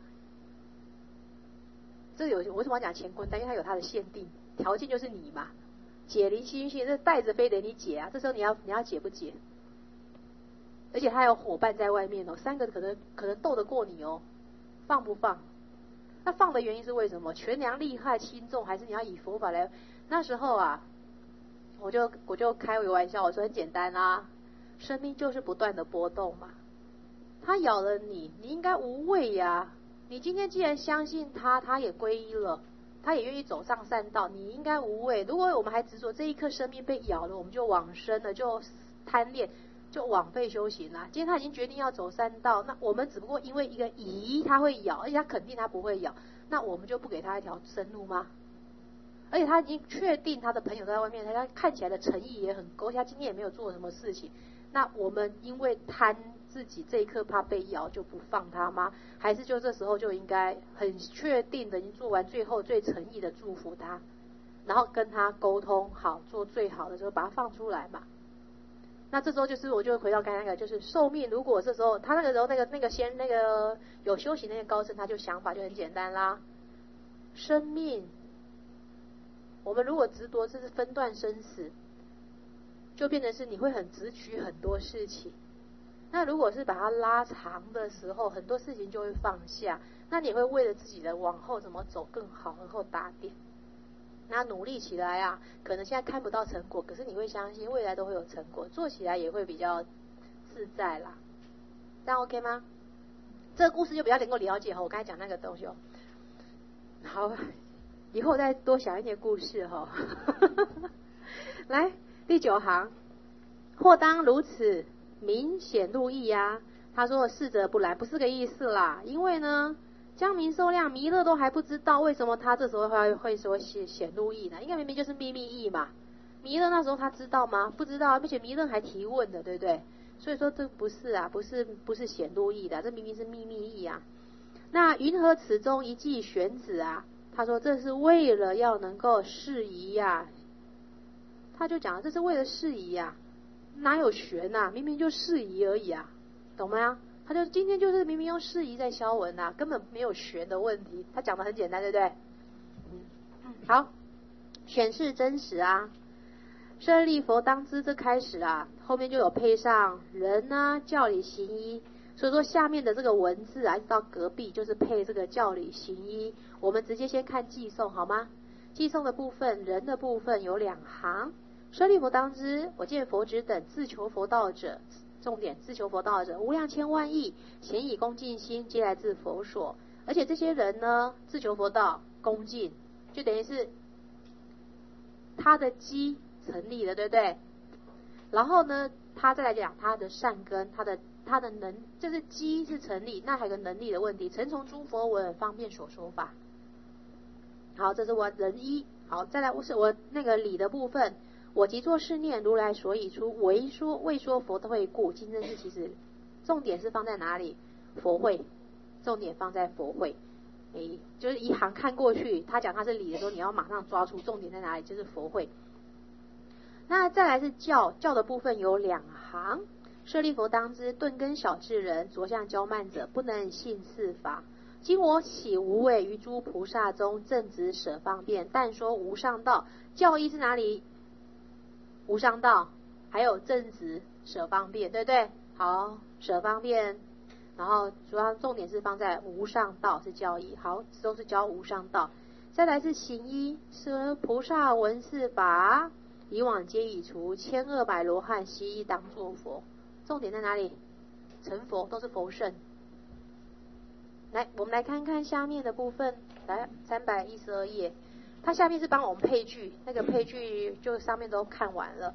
这有我为什么要讲乾坤袋？因为它有它的限定条件，就是你嘛，解离心性，这袋子非得你解啊。这时候你要你要解不解？而且他有伙伴在外面哦，三个可能可能斗得过你哦，放不放？那放的原因是为什么？权量利害轻重，还是你要以佛法来？那时候啊，我就我就开个玩笑，我说很简单啊，生命就是不断的波动嘛。他咬了你，你应该无畏呀。你今天既然相信他，他也皈依了，他也愿意走上善道，你应该无畏。如果我们还执着这一颗生命被咬了，我们就往生了，就贪恋，就枉费修行了。今天他已经决定要走善道，那我们只不过因为一个疑他会咬，而且他肯定他不会咬，那我们就不给他一条生路吗？而且他已经确定他的朋友都在外面，他看起来的诚意也很够，他今天也没有做什么事情。那我们因为贪自己这一刻怕被咬就不放他吗？还是就这时候就应该很确定的已经做完最后最诚意的祝福他，然后跟他沟通好，做最好的时候把他放出来嘛。那这时候就是我就回到刚才那个，就是寿命，如果这时候他那个时候那个那个先那个有修行那些高僧，他就想法就很简单啦，生命。我们如果执着这是分段生死，就变成是你会很执取很多事情。那如果是把它拉长的时候，很多事情就会放下。那你会为了自己的往后怎么走更好而后打点。那努力起来啊，可能现在看不到成果，可是你会相信未来都会有成果，做起来也会比较自在啦。这样 OK 吗？这个故事就比较能够了解哈，我刚才讲那个东西哦。好。以后再多想一点故事哈、哦。来第九行，或当如此，明显入意呀。他说逝者不然，不是个意思啦。因为呢，将明受量，弥勒都还不知道，为什么他这时候会会说显显入意呢？应该明明就是秘密意嘛。弥勒那时候他知道吗？不知道，而且弥勒还提问的，对不对？所以说这不是啊，不是不是显入意的，这明明是秘密意啊。那云何此中一记玄子啊？他说这是为了要能够适宜呀、啊，他就讲这是为了适宜呀、啊，哪有玄呐、啊？明明就适宜而已啊，懂吗？他就今天就是明明用适宜在消文呐、啊，根本没有玄的问题，他讲的很简单，对不对？嗯，好，显示真实啊。舍利佛当知这开始啊，后面就有配上人啊，教理行医。所以说下面的这个文字啊，一直到隔壁就是配这个教理行医。我们直接先看寄颂好吗？寄颂的部分，人的部分有两行。舍利弗当知，我见佛子等自求佛道者，重点自求佛道者无量千万亿，咸以恭敬心，皆来自佛所。而且这些人呢，自求佛道，恭敬，就等于是他的基成立了，对不对？然后呢，他再来讲他的善根，他的他的能，就是基是成立，那还有个能力的问题。曾从诸佛闻方便所说法。好，这是我人一。好，再来是我那个理的部分。 我即作是念，如来所以出，为说未说佛的会故。经真是其实重点是放在哪里？佛会，重点放在佛会。诶，就是一行看过去，他讲他是理的时候，你要马上抓住重点在哪里，就是佛会。那再来是教，教的部分有两行。舍利弗当知，顿根小智人，着相骄慢者，不能信四法。今我喜无畏，于诸菩萨中正直舍方便，但说无上道。教义是哪里？无上道，还有正直舍方便，对不对？好，舍方便，然后主要重点是放在无上道是教义。好，都是教无上道。再来是行医，是菩萨闻是法，以往皆已除，千二百罗汉悉一当作佛。重点在哪里？成佛都是佛圣。来，我们来看看下面的部分，来三百一十二页，它下面是帮我们配句，那个配句就上面都看完了。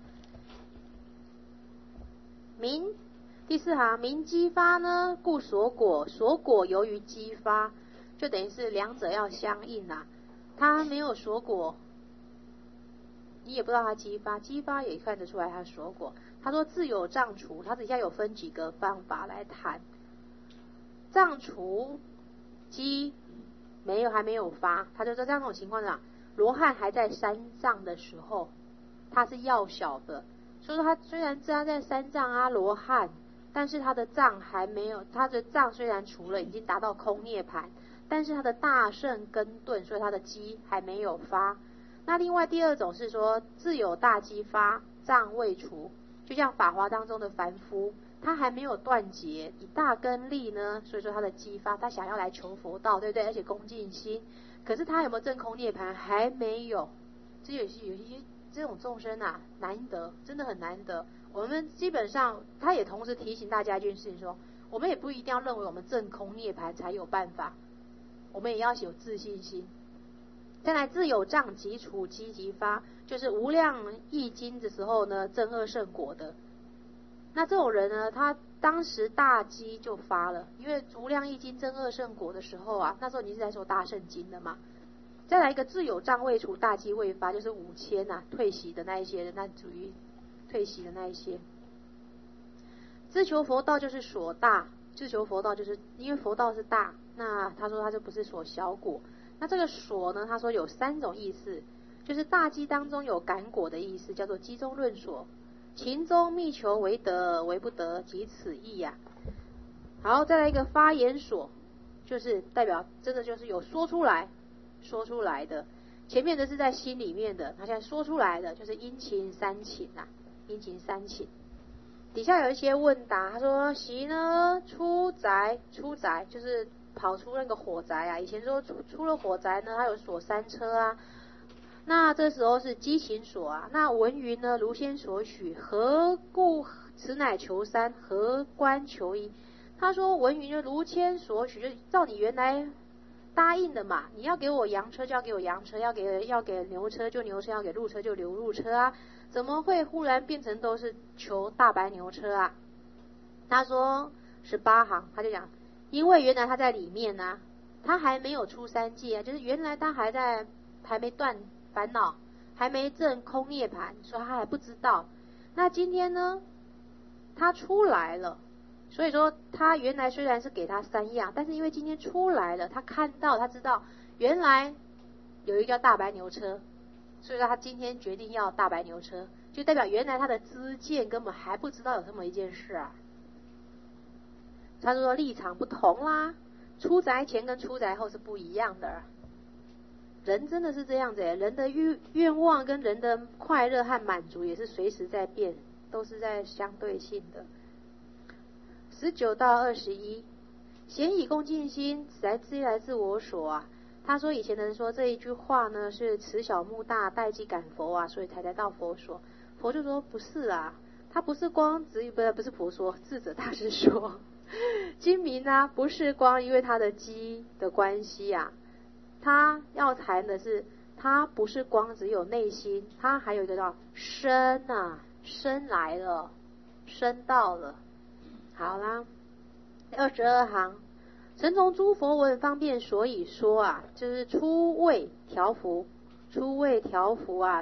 明第四行，明激发呢，故所果，所果由于激发，就等于是两者要相应啊。它没有所果，你也不知道它激发，激发也看得出来它所果。他说自有障除，他底下有分几个方法来谈。障除激没有还没有发，他就说这样种情况下，罗汉还在三藏的时候，他是要小的，所以说他虽然知道在三藏啊罗汉，但是他的藏还没有，他的藏虽然除了已经达到空涅盘，但是他的大圣根顿，所以他的激还没有发。那另外第二种是说自有大激发，障未除。就像法华当中的凡夫，他还没有断结，以大根力呢，所以说他的激发，他想要来求佛道，对不对？而且恭敬心，可是他有没有证空涅盘？还没有。这有些有些这种众生啊，难得，真的很难得。我们基本上，他也同时提醒大家一件事情说，我们也不一定要认为我们证空涅盘才有办法，我们也要有自信心。再来自有障即除激即发，就是无量易经的时候呢，正二圣果的。那这种人呢，他当时大激就发了，因为无量易经正二圣果的时候啊，那时候你是在说大圣经的嘛。再来一个自有障未除，大激未发，就是五千啊退席的那一些人，那属于退席的那一些。自求佛道就是所大，自求佛道就是因为佛道是大，那他说他就不是所小果。那这个所呢，他说有三种意思，就是大机当中有感果的意思，叫做机中论所，情中密求为得为不得，即此意呀、啊。好，再来一个发言所，就是代表真的就是有说出来，说出来的，前面的是在心里面的，他现在说出来的就是殷勤三请啊，殷勤三请。底下有一些问答，他说习呢出宅，出宅就是跑出那个火宅啊，以前说出出了火宅呢，他有锁三车啊，那这时候是激情所啊。那文云呢，如先所许，何故此乃求三，何关求一？他说文云就如先所许，就照你原来答应的嘛，你要给我羊车就要给我羊车，要给要给牛车就牛车，要给鹿车就牛鹿车啊，怎么会忽然变成都是求大白牛车啊？他说十八行，他就讲，因为原来他在里面啊，他还没有出三界啊，就是原来他还在还没断烦恼，还没证空涅盘，所以他还不知道。那今天呢，他出来了，所以说他原来虽然是给他三样，但是因为今天出来了，他看到他知道原来有一个叫大白牛车，所以说他今天决定要大白牛车，就代表原来他的知见根本还不知道有这么一件事啊。他说立场不同啦，出宅前跟出宅后是不一样的。人真的是这样子耶，人的愿愿望跟人的快乐和满足也是随时在变，都是在相对性的。十九到二十一，咸以恭敬心，此来自来自我所啊。他说以前的人说这一句话呢是慈小目大，待即感佛啊，所以才来到佛所。佛就说不是啊，他不是光只不是不是佛说，智者大师说，精明啊，不是光因为他的机的关系啊，他要谈的是他不是光只有内心，他还有一个叫身啊，身来了，身到了。好啦，二十二行，曾从诸佛闻方便，所以说啊，就是初位调伏，初位调伏啊。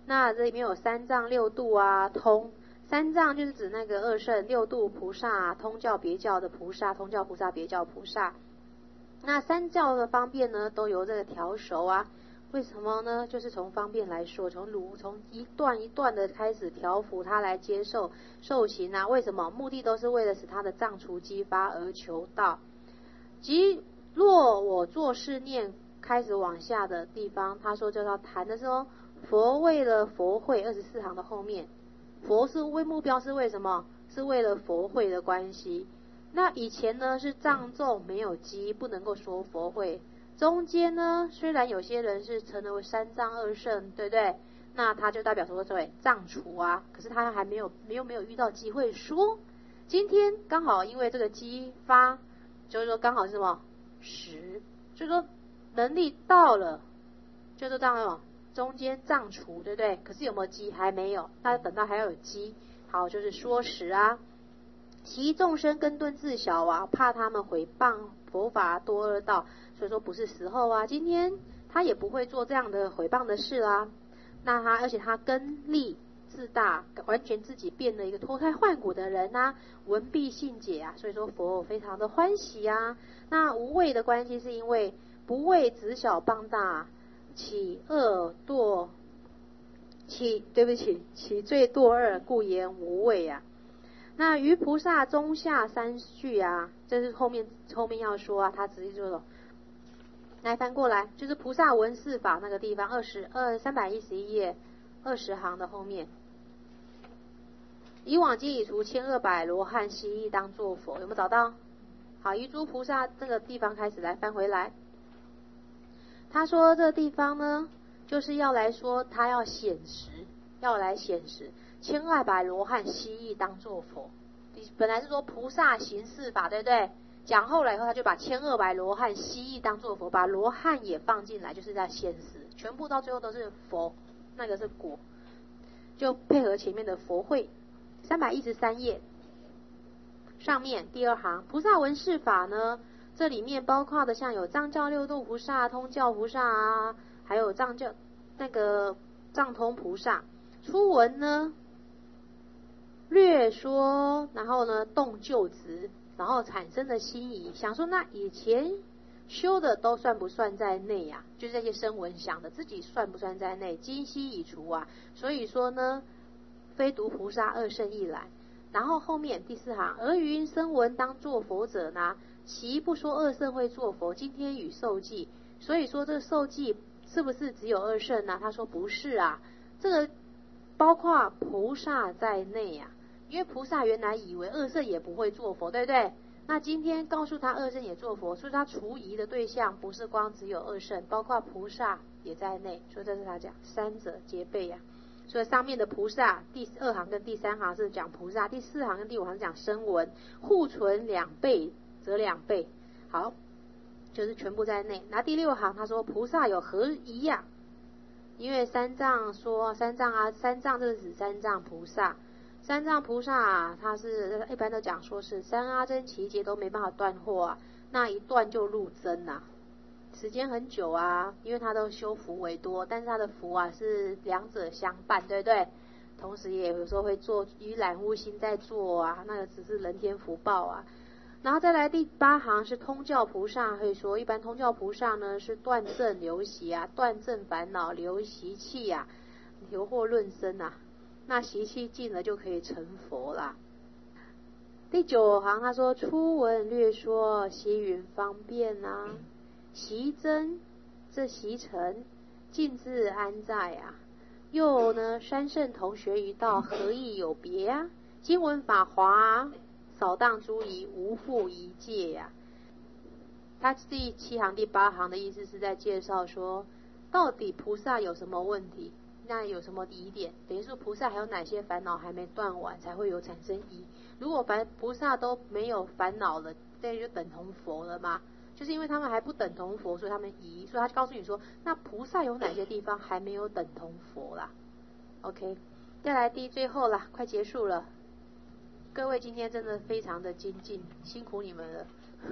那这里面有三藏六度啊，通三藏就是指那个二圣，六度菩萨，通教别教的菩萨，通教菩萨别教菩萨。那三教的方便呢，都由这个调熟啊。为什么呢？就是从方便来说，从炉从一段一段的开始调伏他来接受受刑啊。为什么？目的都是为了使他的藏除激发而求道。即若我做是念开始往下的地方，他说就要谈的说，佛为了佛会二十四行的后面，佛是为目标是为什么？是为了佛会的关系。那以前呢是藏众没有机，不能够说佛会。中间呢，虽然有些人是成为三藏二圣，对不对？那他就代表说对藏除啊，可是他还没有没有没有遇到机会说。今天刚好因为这个激发，就是说刚好是什么时，就是说能力到了，就是这样哦。中间藏除，对不对？可是有没有机？还没有，那等到还要有机，好，就是说时啊。其众生根顿自小啊，怕他们毁谤佛法多恶道，所以说不是时候啊。今天他也不会做这样的毁谤的事啊。那他而且他根利自大，完全自己变了一个脱胎换骨的人啊，闻必信解啊。所以说佛非常的欢喜啊。那无畏的关系是因为不为子小谤大，起恶堕，起对不起，起罪堕恶，故言无畏啊。那于菩萨中下三序啊，这是后面后面要说啊，他直接就说，来翻过来，就是菩萨闻四法那个地方，二十二三百一十一页二十行的后面，以往皆已除千二百罗汉悉亦当作佛，有没有找到？好，于诸菩萨这个地方开始来翻回来，他说这个地方呢，就是要来说他要显实，要来显实。千二百罗汉悉亦当作佛，本来是说菩萨行四法，对不对？讲后来以后，他就把千二百罗汉悉亦当作佛，把罗汉也放进来，就是在显实，全部到最后都是佛，那个是果，就配合前面的佛会。三百一十三页上面第二行，菩萨闻是法呢，这里面包括的像有藏教六度菩萨、通教菩萨啊，还有藏教那个藏通菩萨。初闻呢，略说，然后呢动就执，然后产生的心疑，想说那以前修的都算不算在内呀、啊？就是这些声闻想的自己算不算在内？今悉已除啊，所以说呢，非独菩萨二圣亦然。然后后面第四行，而云声闻当作佛者呢，其不说二圣会作佛，今天与受记。所以说这个受记是不是只有二圣呢、啊？他说不是啊，这个包括菩萨在内啊。因为菩萨原来以为二圣也不会做佛，对不对？那今天告诉他二圣也做佛，所以他除疑的对象不是光只有二圣，包括菩萨也在内，所以这是他讲三者皆备呀、啊。所以上面的菩萨第二行跟第三行是讲菩萨，第四行跟第五行是讲声闻，互存两倍则两倍，好，就是全部在内。那第六行他说菩萨有何疑呀、啊？因为三藏说三藏啊，三藏这是指三藏菩萨。三藏菩萨、啊、他是一般都讲说是三阿僧祇劫都没办法断惑啊，那一断就入真啊，时间很久啊，因为他都修福为多，但是他的福啊是两者相伴，对不对？同时也有时候会做以染污心在做啊，那个只是人天福报啊。然后再来第八行是通教菩萨，会说一般通教菩萨呢是断正流习啊，断正烦恼流习气啊，流惑论生啊。那习气尽了就可以成佛啦。第九行他说初闻略说习云方便啊，习真这习成尽自安在啊，又呢三圣同学于道，何以有别啊？经文法华扫荡诸疑，无复一戒呀、啊。他第七行第八行的意思是在介绍说，到底菩萨有什么问题？那有什么疑点？等于说菩萨还有哪些烦恼还没断完，才会有产生疑？如果凡菩萨都没有烦恼了，这就等同佛了吗？就是因为他们还不等同佛，所以他们疑，所以他告诉你说，那菩萨有哪些地方还没有等同佛啦 ？OK， 再来第最后啦，快结束了。各位今天真的非常的精进，辛苦你们了。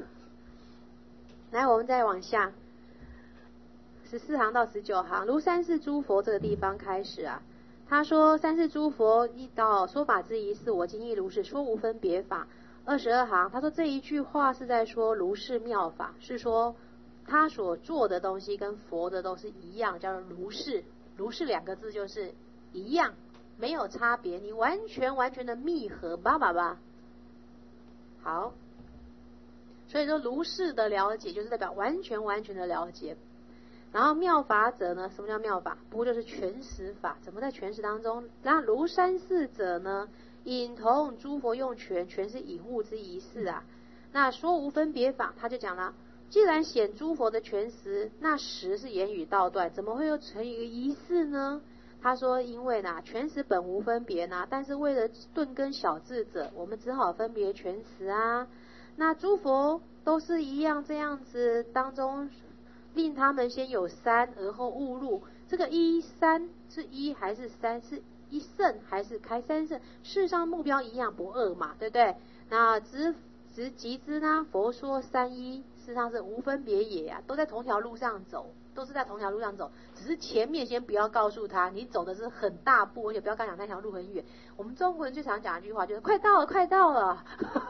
来，我们再往下。十四行到十九行，如三世诸佛这个地方开始啊， 他说三世诸佛一道说法之一是我今亦如是说无分别法。二十二行，他说这一句话是在说如是妙法，是说他所做的东西跟佛的都是一样，叫做如是。如是两个字就是一样，没有差别，你完全完全的密合，吧吧吧。好，所以说如是的了解就是代表完全完全的了解。然后妙法者呢，什么叫妙法？不就是全实法？怎么在全实当中？那如三世者呢，隐同诸佛用权，全是隐悟之一事啊。那说无分别法，他就讲了，既然显诸佛的全实，那实是言语道断，怎么会又成一个一事呢？他说因为呢全实本无分别呢，但是为了顿根小智者，我们只好分别全实啊。那诸佛都是一样这样子，当中令他们先有三而后误入，这个一三是一还是三，是一圣还是开三圣？事实上目标一样不二嘛，对不对？那直直即知呢，佛说三一，事实上是无分别也呀、啊，都在同条路上走，都是在同条路上走，只是前面先不要告诉他你走的是很大步，而且不要刚讲那条路很远。我们中国人最常讲一句话就是快到了快到了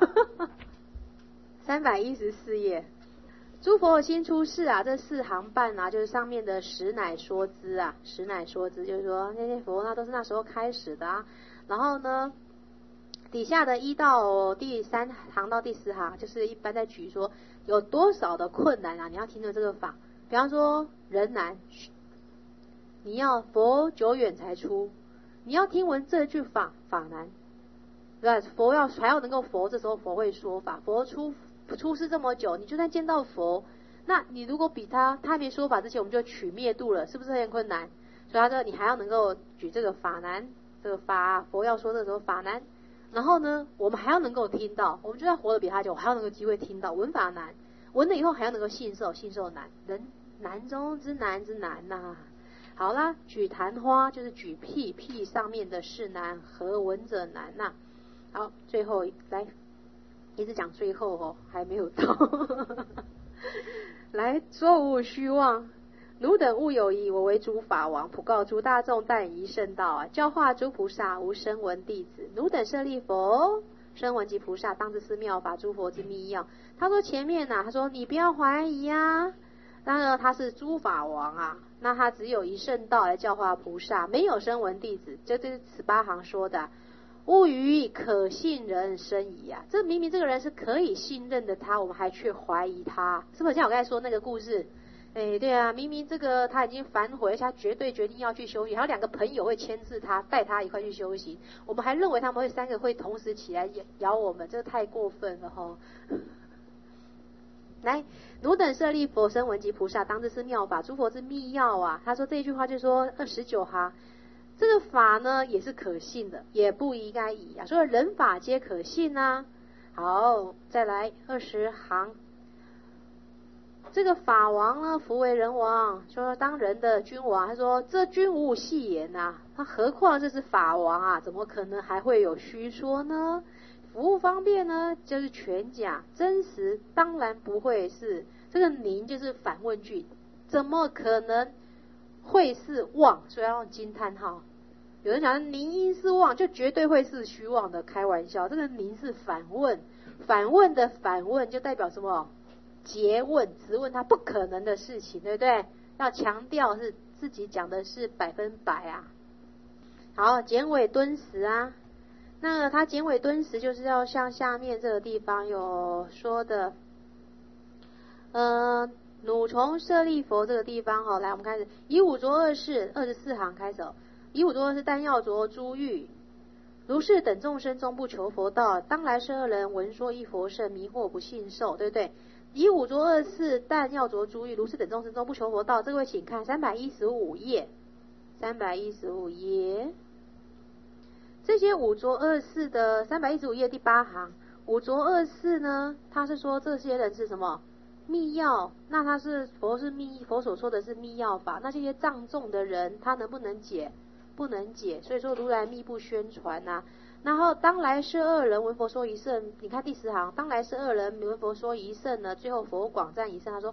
三百一十四页，诸佛新出世啊，这四行半啊，就是上面的实乃说之啊，实乃说之就是说那些佛那都是那时候开始的啊。然后呢底下的一到第三行到第四行，就是一般在举说有多少的困难啊，你要听着这个法。比方说人难，你要佛久远才出，你要听闻这句法，法难，对吧？佛要还要能够佛，这时候佛会说法，佛出出世这么久，你就算见到佛，那你如果比他他还没说法之前我们就取灭度了，是不是很困难？所以他说你还要能够举这个法难，这个法佛要说的时候法难。然后呢我们还要能够听到，我们就算活得比他久，还要能够机会听到，闻法难，闻了以后还要能够信受，信受难，人难中之难之难呐、啊。好啦，举昙花就是举屁，屁上面的是难，何闻者难呐、啊。好，最后来一直讲最后哦，还没有到来说无虚妄，汝等勿有疑，我为诸法王，普告诸大众，但以圣道啊，教化诸菩萨，无声闻弟子。汝等舍利佛，声闻及菩萨，当知是妙法，诸佛之密要。他说前面啊，他说你不要怀疑啊，当然他是诸法王啊，那他只有一圣道来教化菩萨，没有声闻弟子，这就是十八行说的。勿于可信人生疑啊，这明明这个人是可以信任的他，我们还去怀疑他，是不是像我刚才说那个故事？哎，对啊，明明这个他已经反悔，而且他绝对决定要去修行，还有两个朋友会牵制他，带他一块去修行，我们还认为他们会三个会同时起来咬我们，这太过分了齁。来，汝等舍利佛，声闻及菩萨，当知是妙法，诸佛之密要啊。他说这一句话就说二十九行，这个法呢也是可信的，也不应该疑啊。所以人法皆可信啊。好，再来二十行。这个法王呢，福为人王，说当人的君王，他说这君无戏言呐、啊，他何况这是法王啊，怎么可能还会有虚说呢？服务方便呢，就是全假，真实当然不会是这个您就是反问句，怎么可能会是妄？所以要用惊叹号。有人讲您因是妄，就绝对会是虚妄的，开玩笑。这个您是反问，反问的反问就代表什么？诘问，直问他不可能的事情，对不对？要强调是自己讲的是百分百啊。好，简尾敦实啊，那他简尾敦实就是要像下面这个地方有说的，呃，汝从舍利佛这个地方哈、哦，来我们开始，以五浊恶世二十四行开始、哦，以五浊恶世但要着诸欲。如是等众生终不求佛道，当来世恶人闻说一佛圣，迷惑不信受，对不对？以五浊恶世但要着诸欲，如是等众生终不求佛道。这位请看三百一十五页，三百一十五页，这些五浊恶世的三百一十五页第八行，五浊恶世呢，他是说这些人是什么密要？那他是佛是密佛所说的是密要法，那这些藏众的人他能不能解？不能解，所以说如来密不宣传呐、啊。然后当来世恶人闻佛说一圣，你看第十行，当来世恶人闻佛说一圣呢，最后佛广赞一圣，他说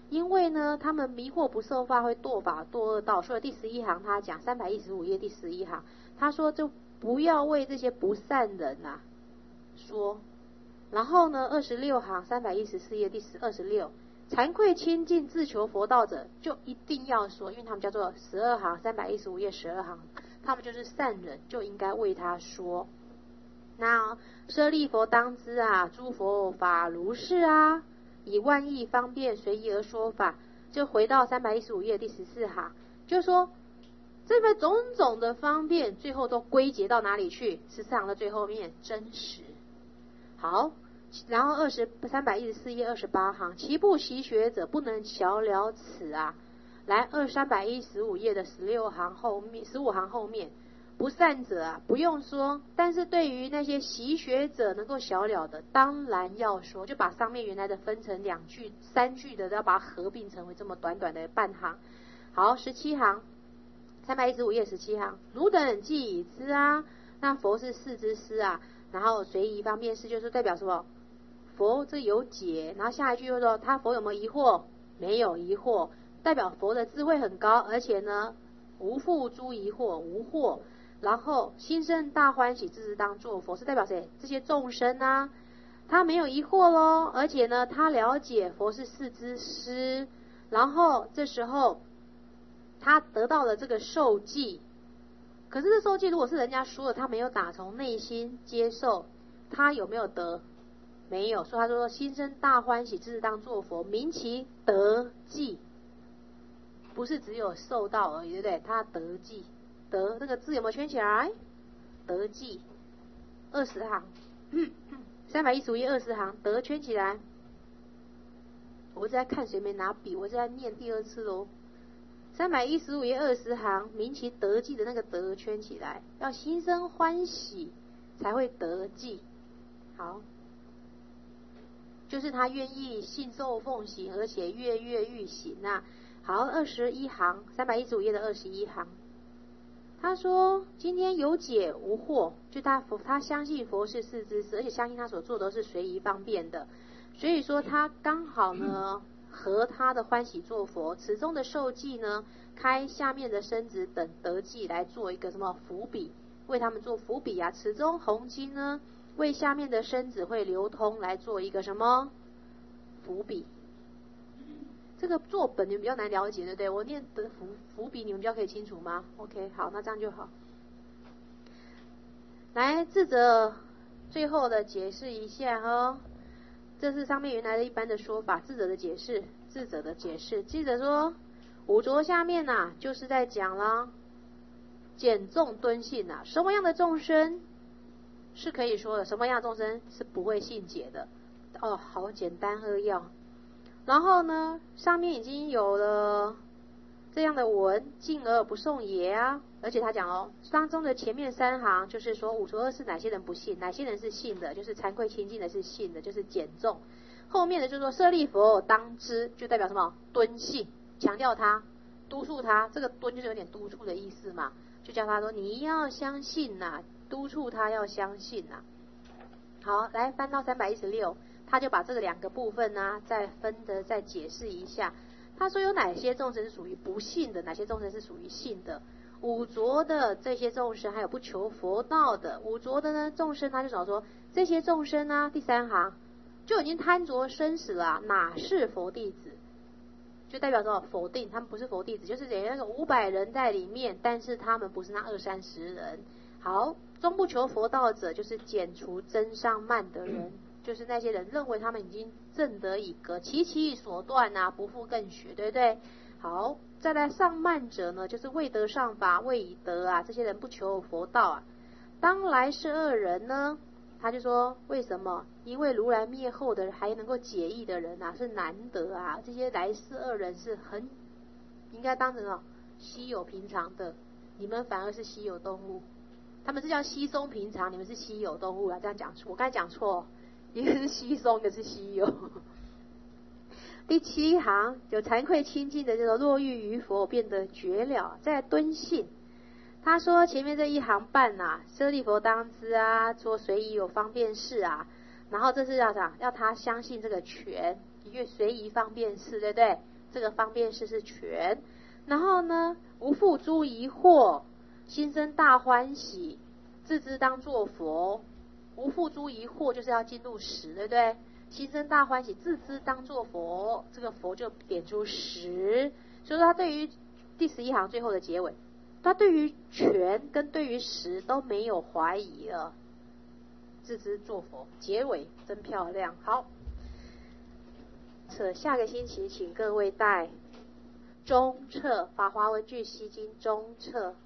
因为呢，他们迷惑不受法，会堕法堕恶道。所以第十一行他讲三百一十五页第十一行，他说就不要为这些不善人啊说。然后呢，二十六行三百一十四页第十二十六，惭愧亲近自求佛道者，就一定要说，因为他们叫做十二行三百一十五页十二行，他们就是善人，就应该为他说。那舍利佛当知啊，诸佛法如是啊，以万亿方便随意而说法。就回到三百一十五页第十四行，就说这个种种的方便，最后都归结到哪里去？十四行的最后面，真实。好，然后二十三百一十四页二十八行，其不习学者不能晓了此啊。来，二三百一十五页的十六行后面，十五行后面，不善者啊，不用说。但是对于那些习学者能够晓了的，当然要说。就把上面原来的分成两句、三句的，要把它合并成为这么短短的半行。好，十七行，三百一十五页十七行，汝等既已知啊，那佛是世之师啊。然后随宜方便是，就是代表什么？佛这有解。然后下一句又说，他佛有没有疑惑？没有疑惑，代表佛的智慧很高，而且呢，无复诸疑惑，无惑。然后心生大欢喜，自是当作佛，是代表谁？这些众生啊，他没有疑惑咯，而且呢，他了解佛是世之师。然后这时候他得到了这个受记。可是这受记如果是人家说的，他没有打从内心接受，他有没有得？没有。所以他说心生大欢喜，自是当作佛，名其得记，不是只有受到而已，对不对？他得记，得那个字有没有圈起来？得记，二十行，三百一十五页二十行，得圈起来。我在看谁没拿笔，我在念第二次喽。三百一十五页二十行，名其得记的那个得圈起来，要心生欢喜才会得记。好，就是他愿意信受奉行，而且跃跃欲行啊。好，二十一行，三百一十五页的二十一行，他说今天有解无惑，就他佛他相信佛是世之师，而且相信他所做的都是随宜方便的，所以说他刚好呢合他的欢喜做佛。此中的受记呢，开下面的身子等得记来做一个什么伏笔，为他们做伏笔啊。此中弘经呢，为下面的身子会流通来做一个什么伏笔。这个作本你们比较难了解，对不对？我念的伏伏笔你们比较可以清楚吗 ？OK， 好，那这样就好。来，智者最后的解释一下哈。这是上面原来的一般的说法，智者的解释，智者的解释。智者说，五浊下面呐、啊，就是在讲啦，减重敦信呐、啊，什么样的众生是可以说的，什么样的众生是不会信解的。哦，好简单扼要。然后呢，上面已经有了这样的文，敬而不诵也啊。而且他讲哦，当中的前面三行就是说五浊恶是哪些人不信，哪些人是信的，就是惭愧清净的是信的，就是减重。后面的就是说舍利佛当知，就代表什么？敦信，强调他，督促他。这个敦就是有点督促的意思嘛，就叫他说你要相信呐、啊，督促他要相信呐、啊。好，来翻到三百一十六，他就把这个两个部分呢、啊，再分的再解释一下。他说有哪些众生是属于不信的，哪些众生是属于信的。五浊的这些众生，还有不求佛道的五浊的呢众生，他就讲说这些众生呢，第三行就已经贪着生死了、啊，哪是佛弟子？就代表说否定他们不是佛弟子，就是有那个五百人在里面，但是他们不是那二三十人。好，终不求佛道者，就是减除真上慢的人，就是那些人认为他们已经证得一个其其所断啊，不复更学，对不对？好，再来上慢者呢，就是未得上法，未已得啊，这些人不求佛道啊。当来是恶人呢，他就说为什么？因为如来灭后的还能够解义的人啊，是难得啊。这些来世恶人是很应该当成哦稀有平常的，你们反而是稀有动物。他们是叫稀松平常，你们是稀有动物啊。这样讲错，我刚才讲错，一个是稀松，一个是稀有。第七行有惭愧清净的这个落欲于佛，变得绝了，再敦信。他说前面这一行半啊，舍利佛当知啊，说随宜有方便事啊，然后这是要啥？要他相信这个权，因为随宜方便事，对不对？ 这个方便式是全。然后呢，无复诸疑惑，心生大欢喜，自知当作佛。无复诸疑惑就是要进入实，对不对？心生大欢喜，自知当作佛，这个佛就点出实。所以说他对于第十一行最后的结尾，他对于全跟对于实都没有怀疑了，自知作佛，结尾真漂亮。好，这下个星期请各位带中册《法华文具西经》中册。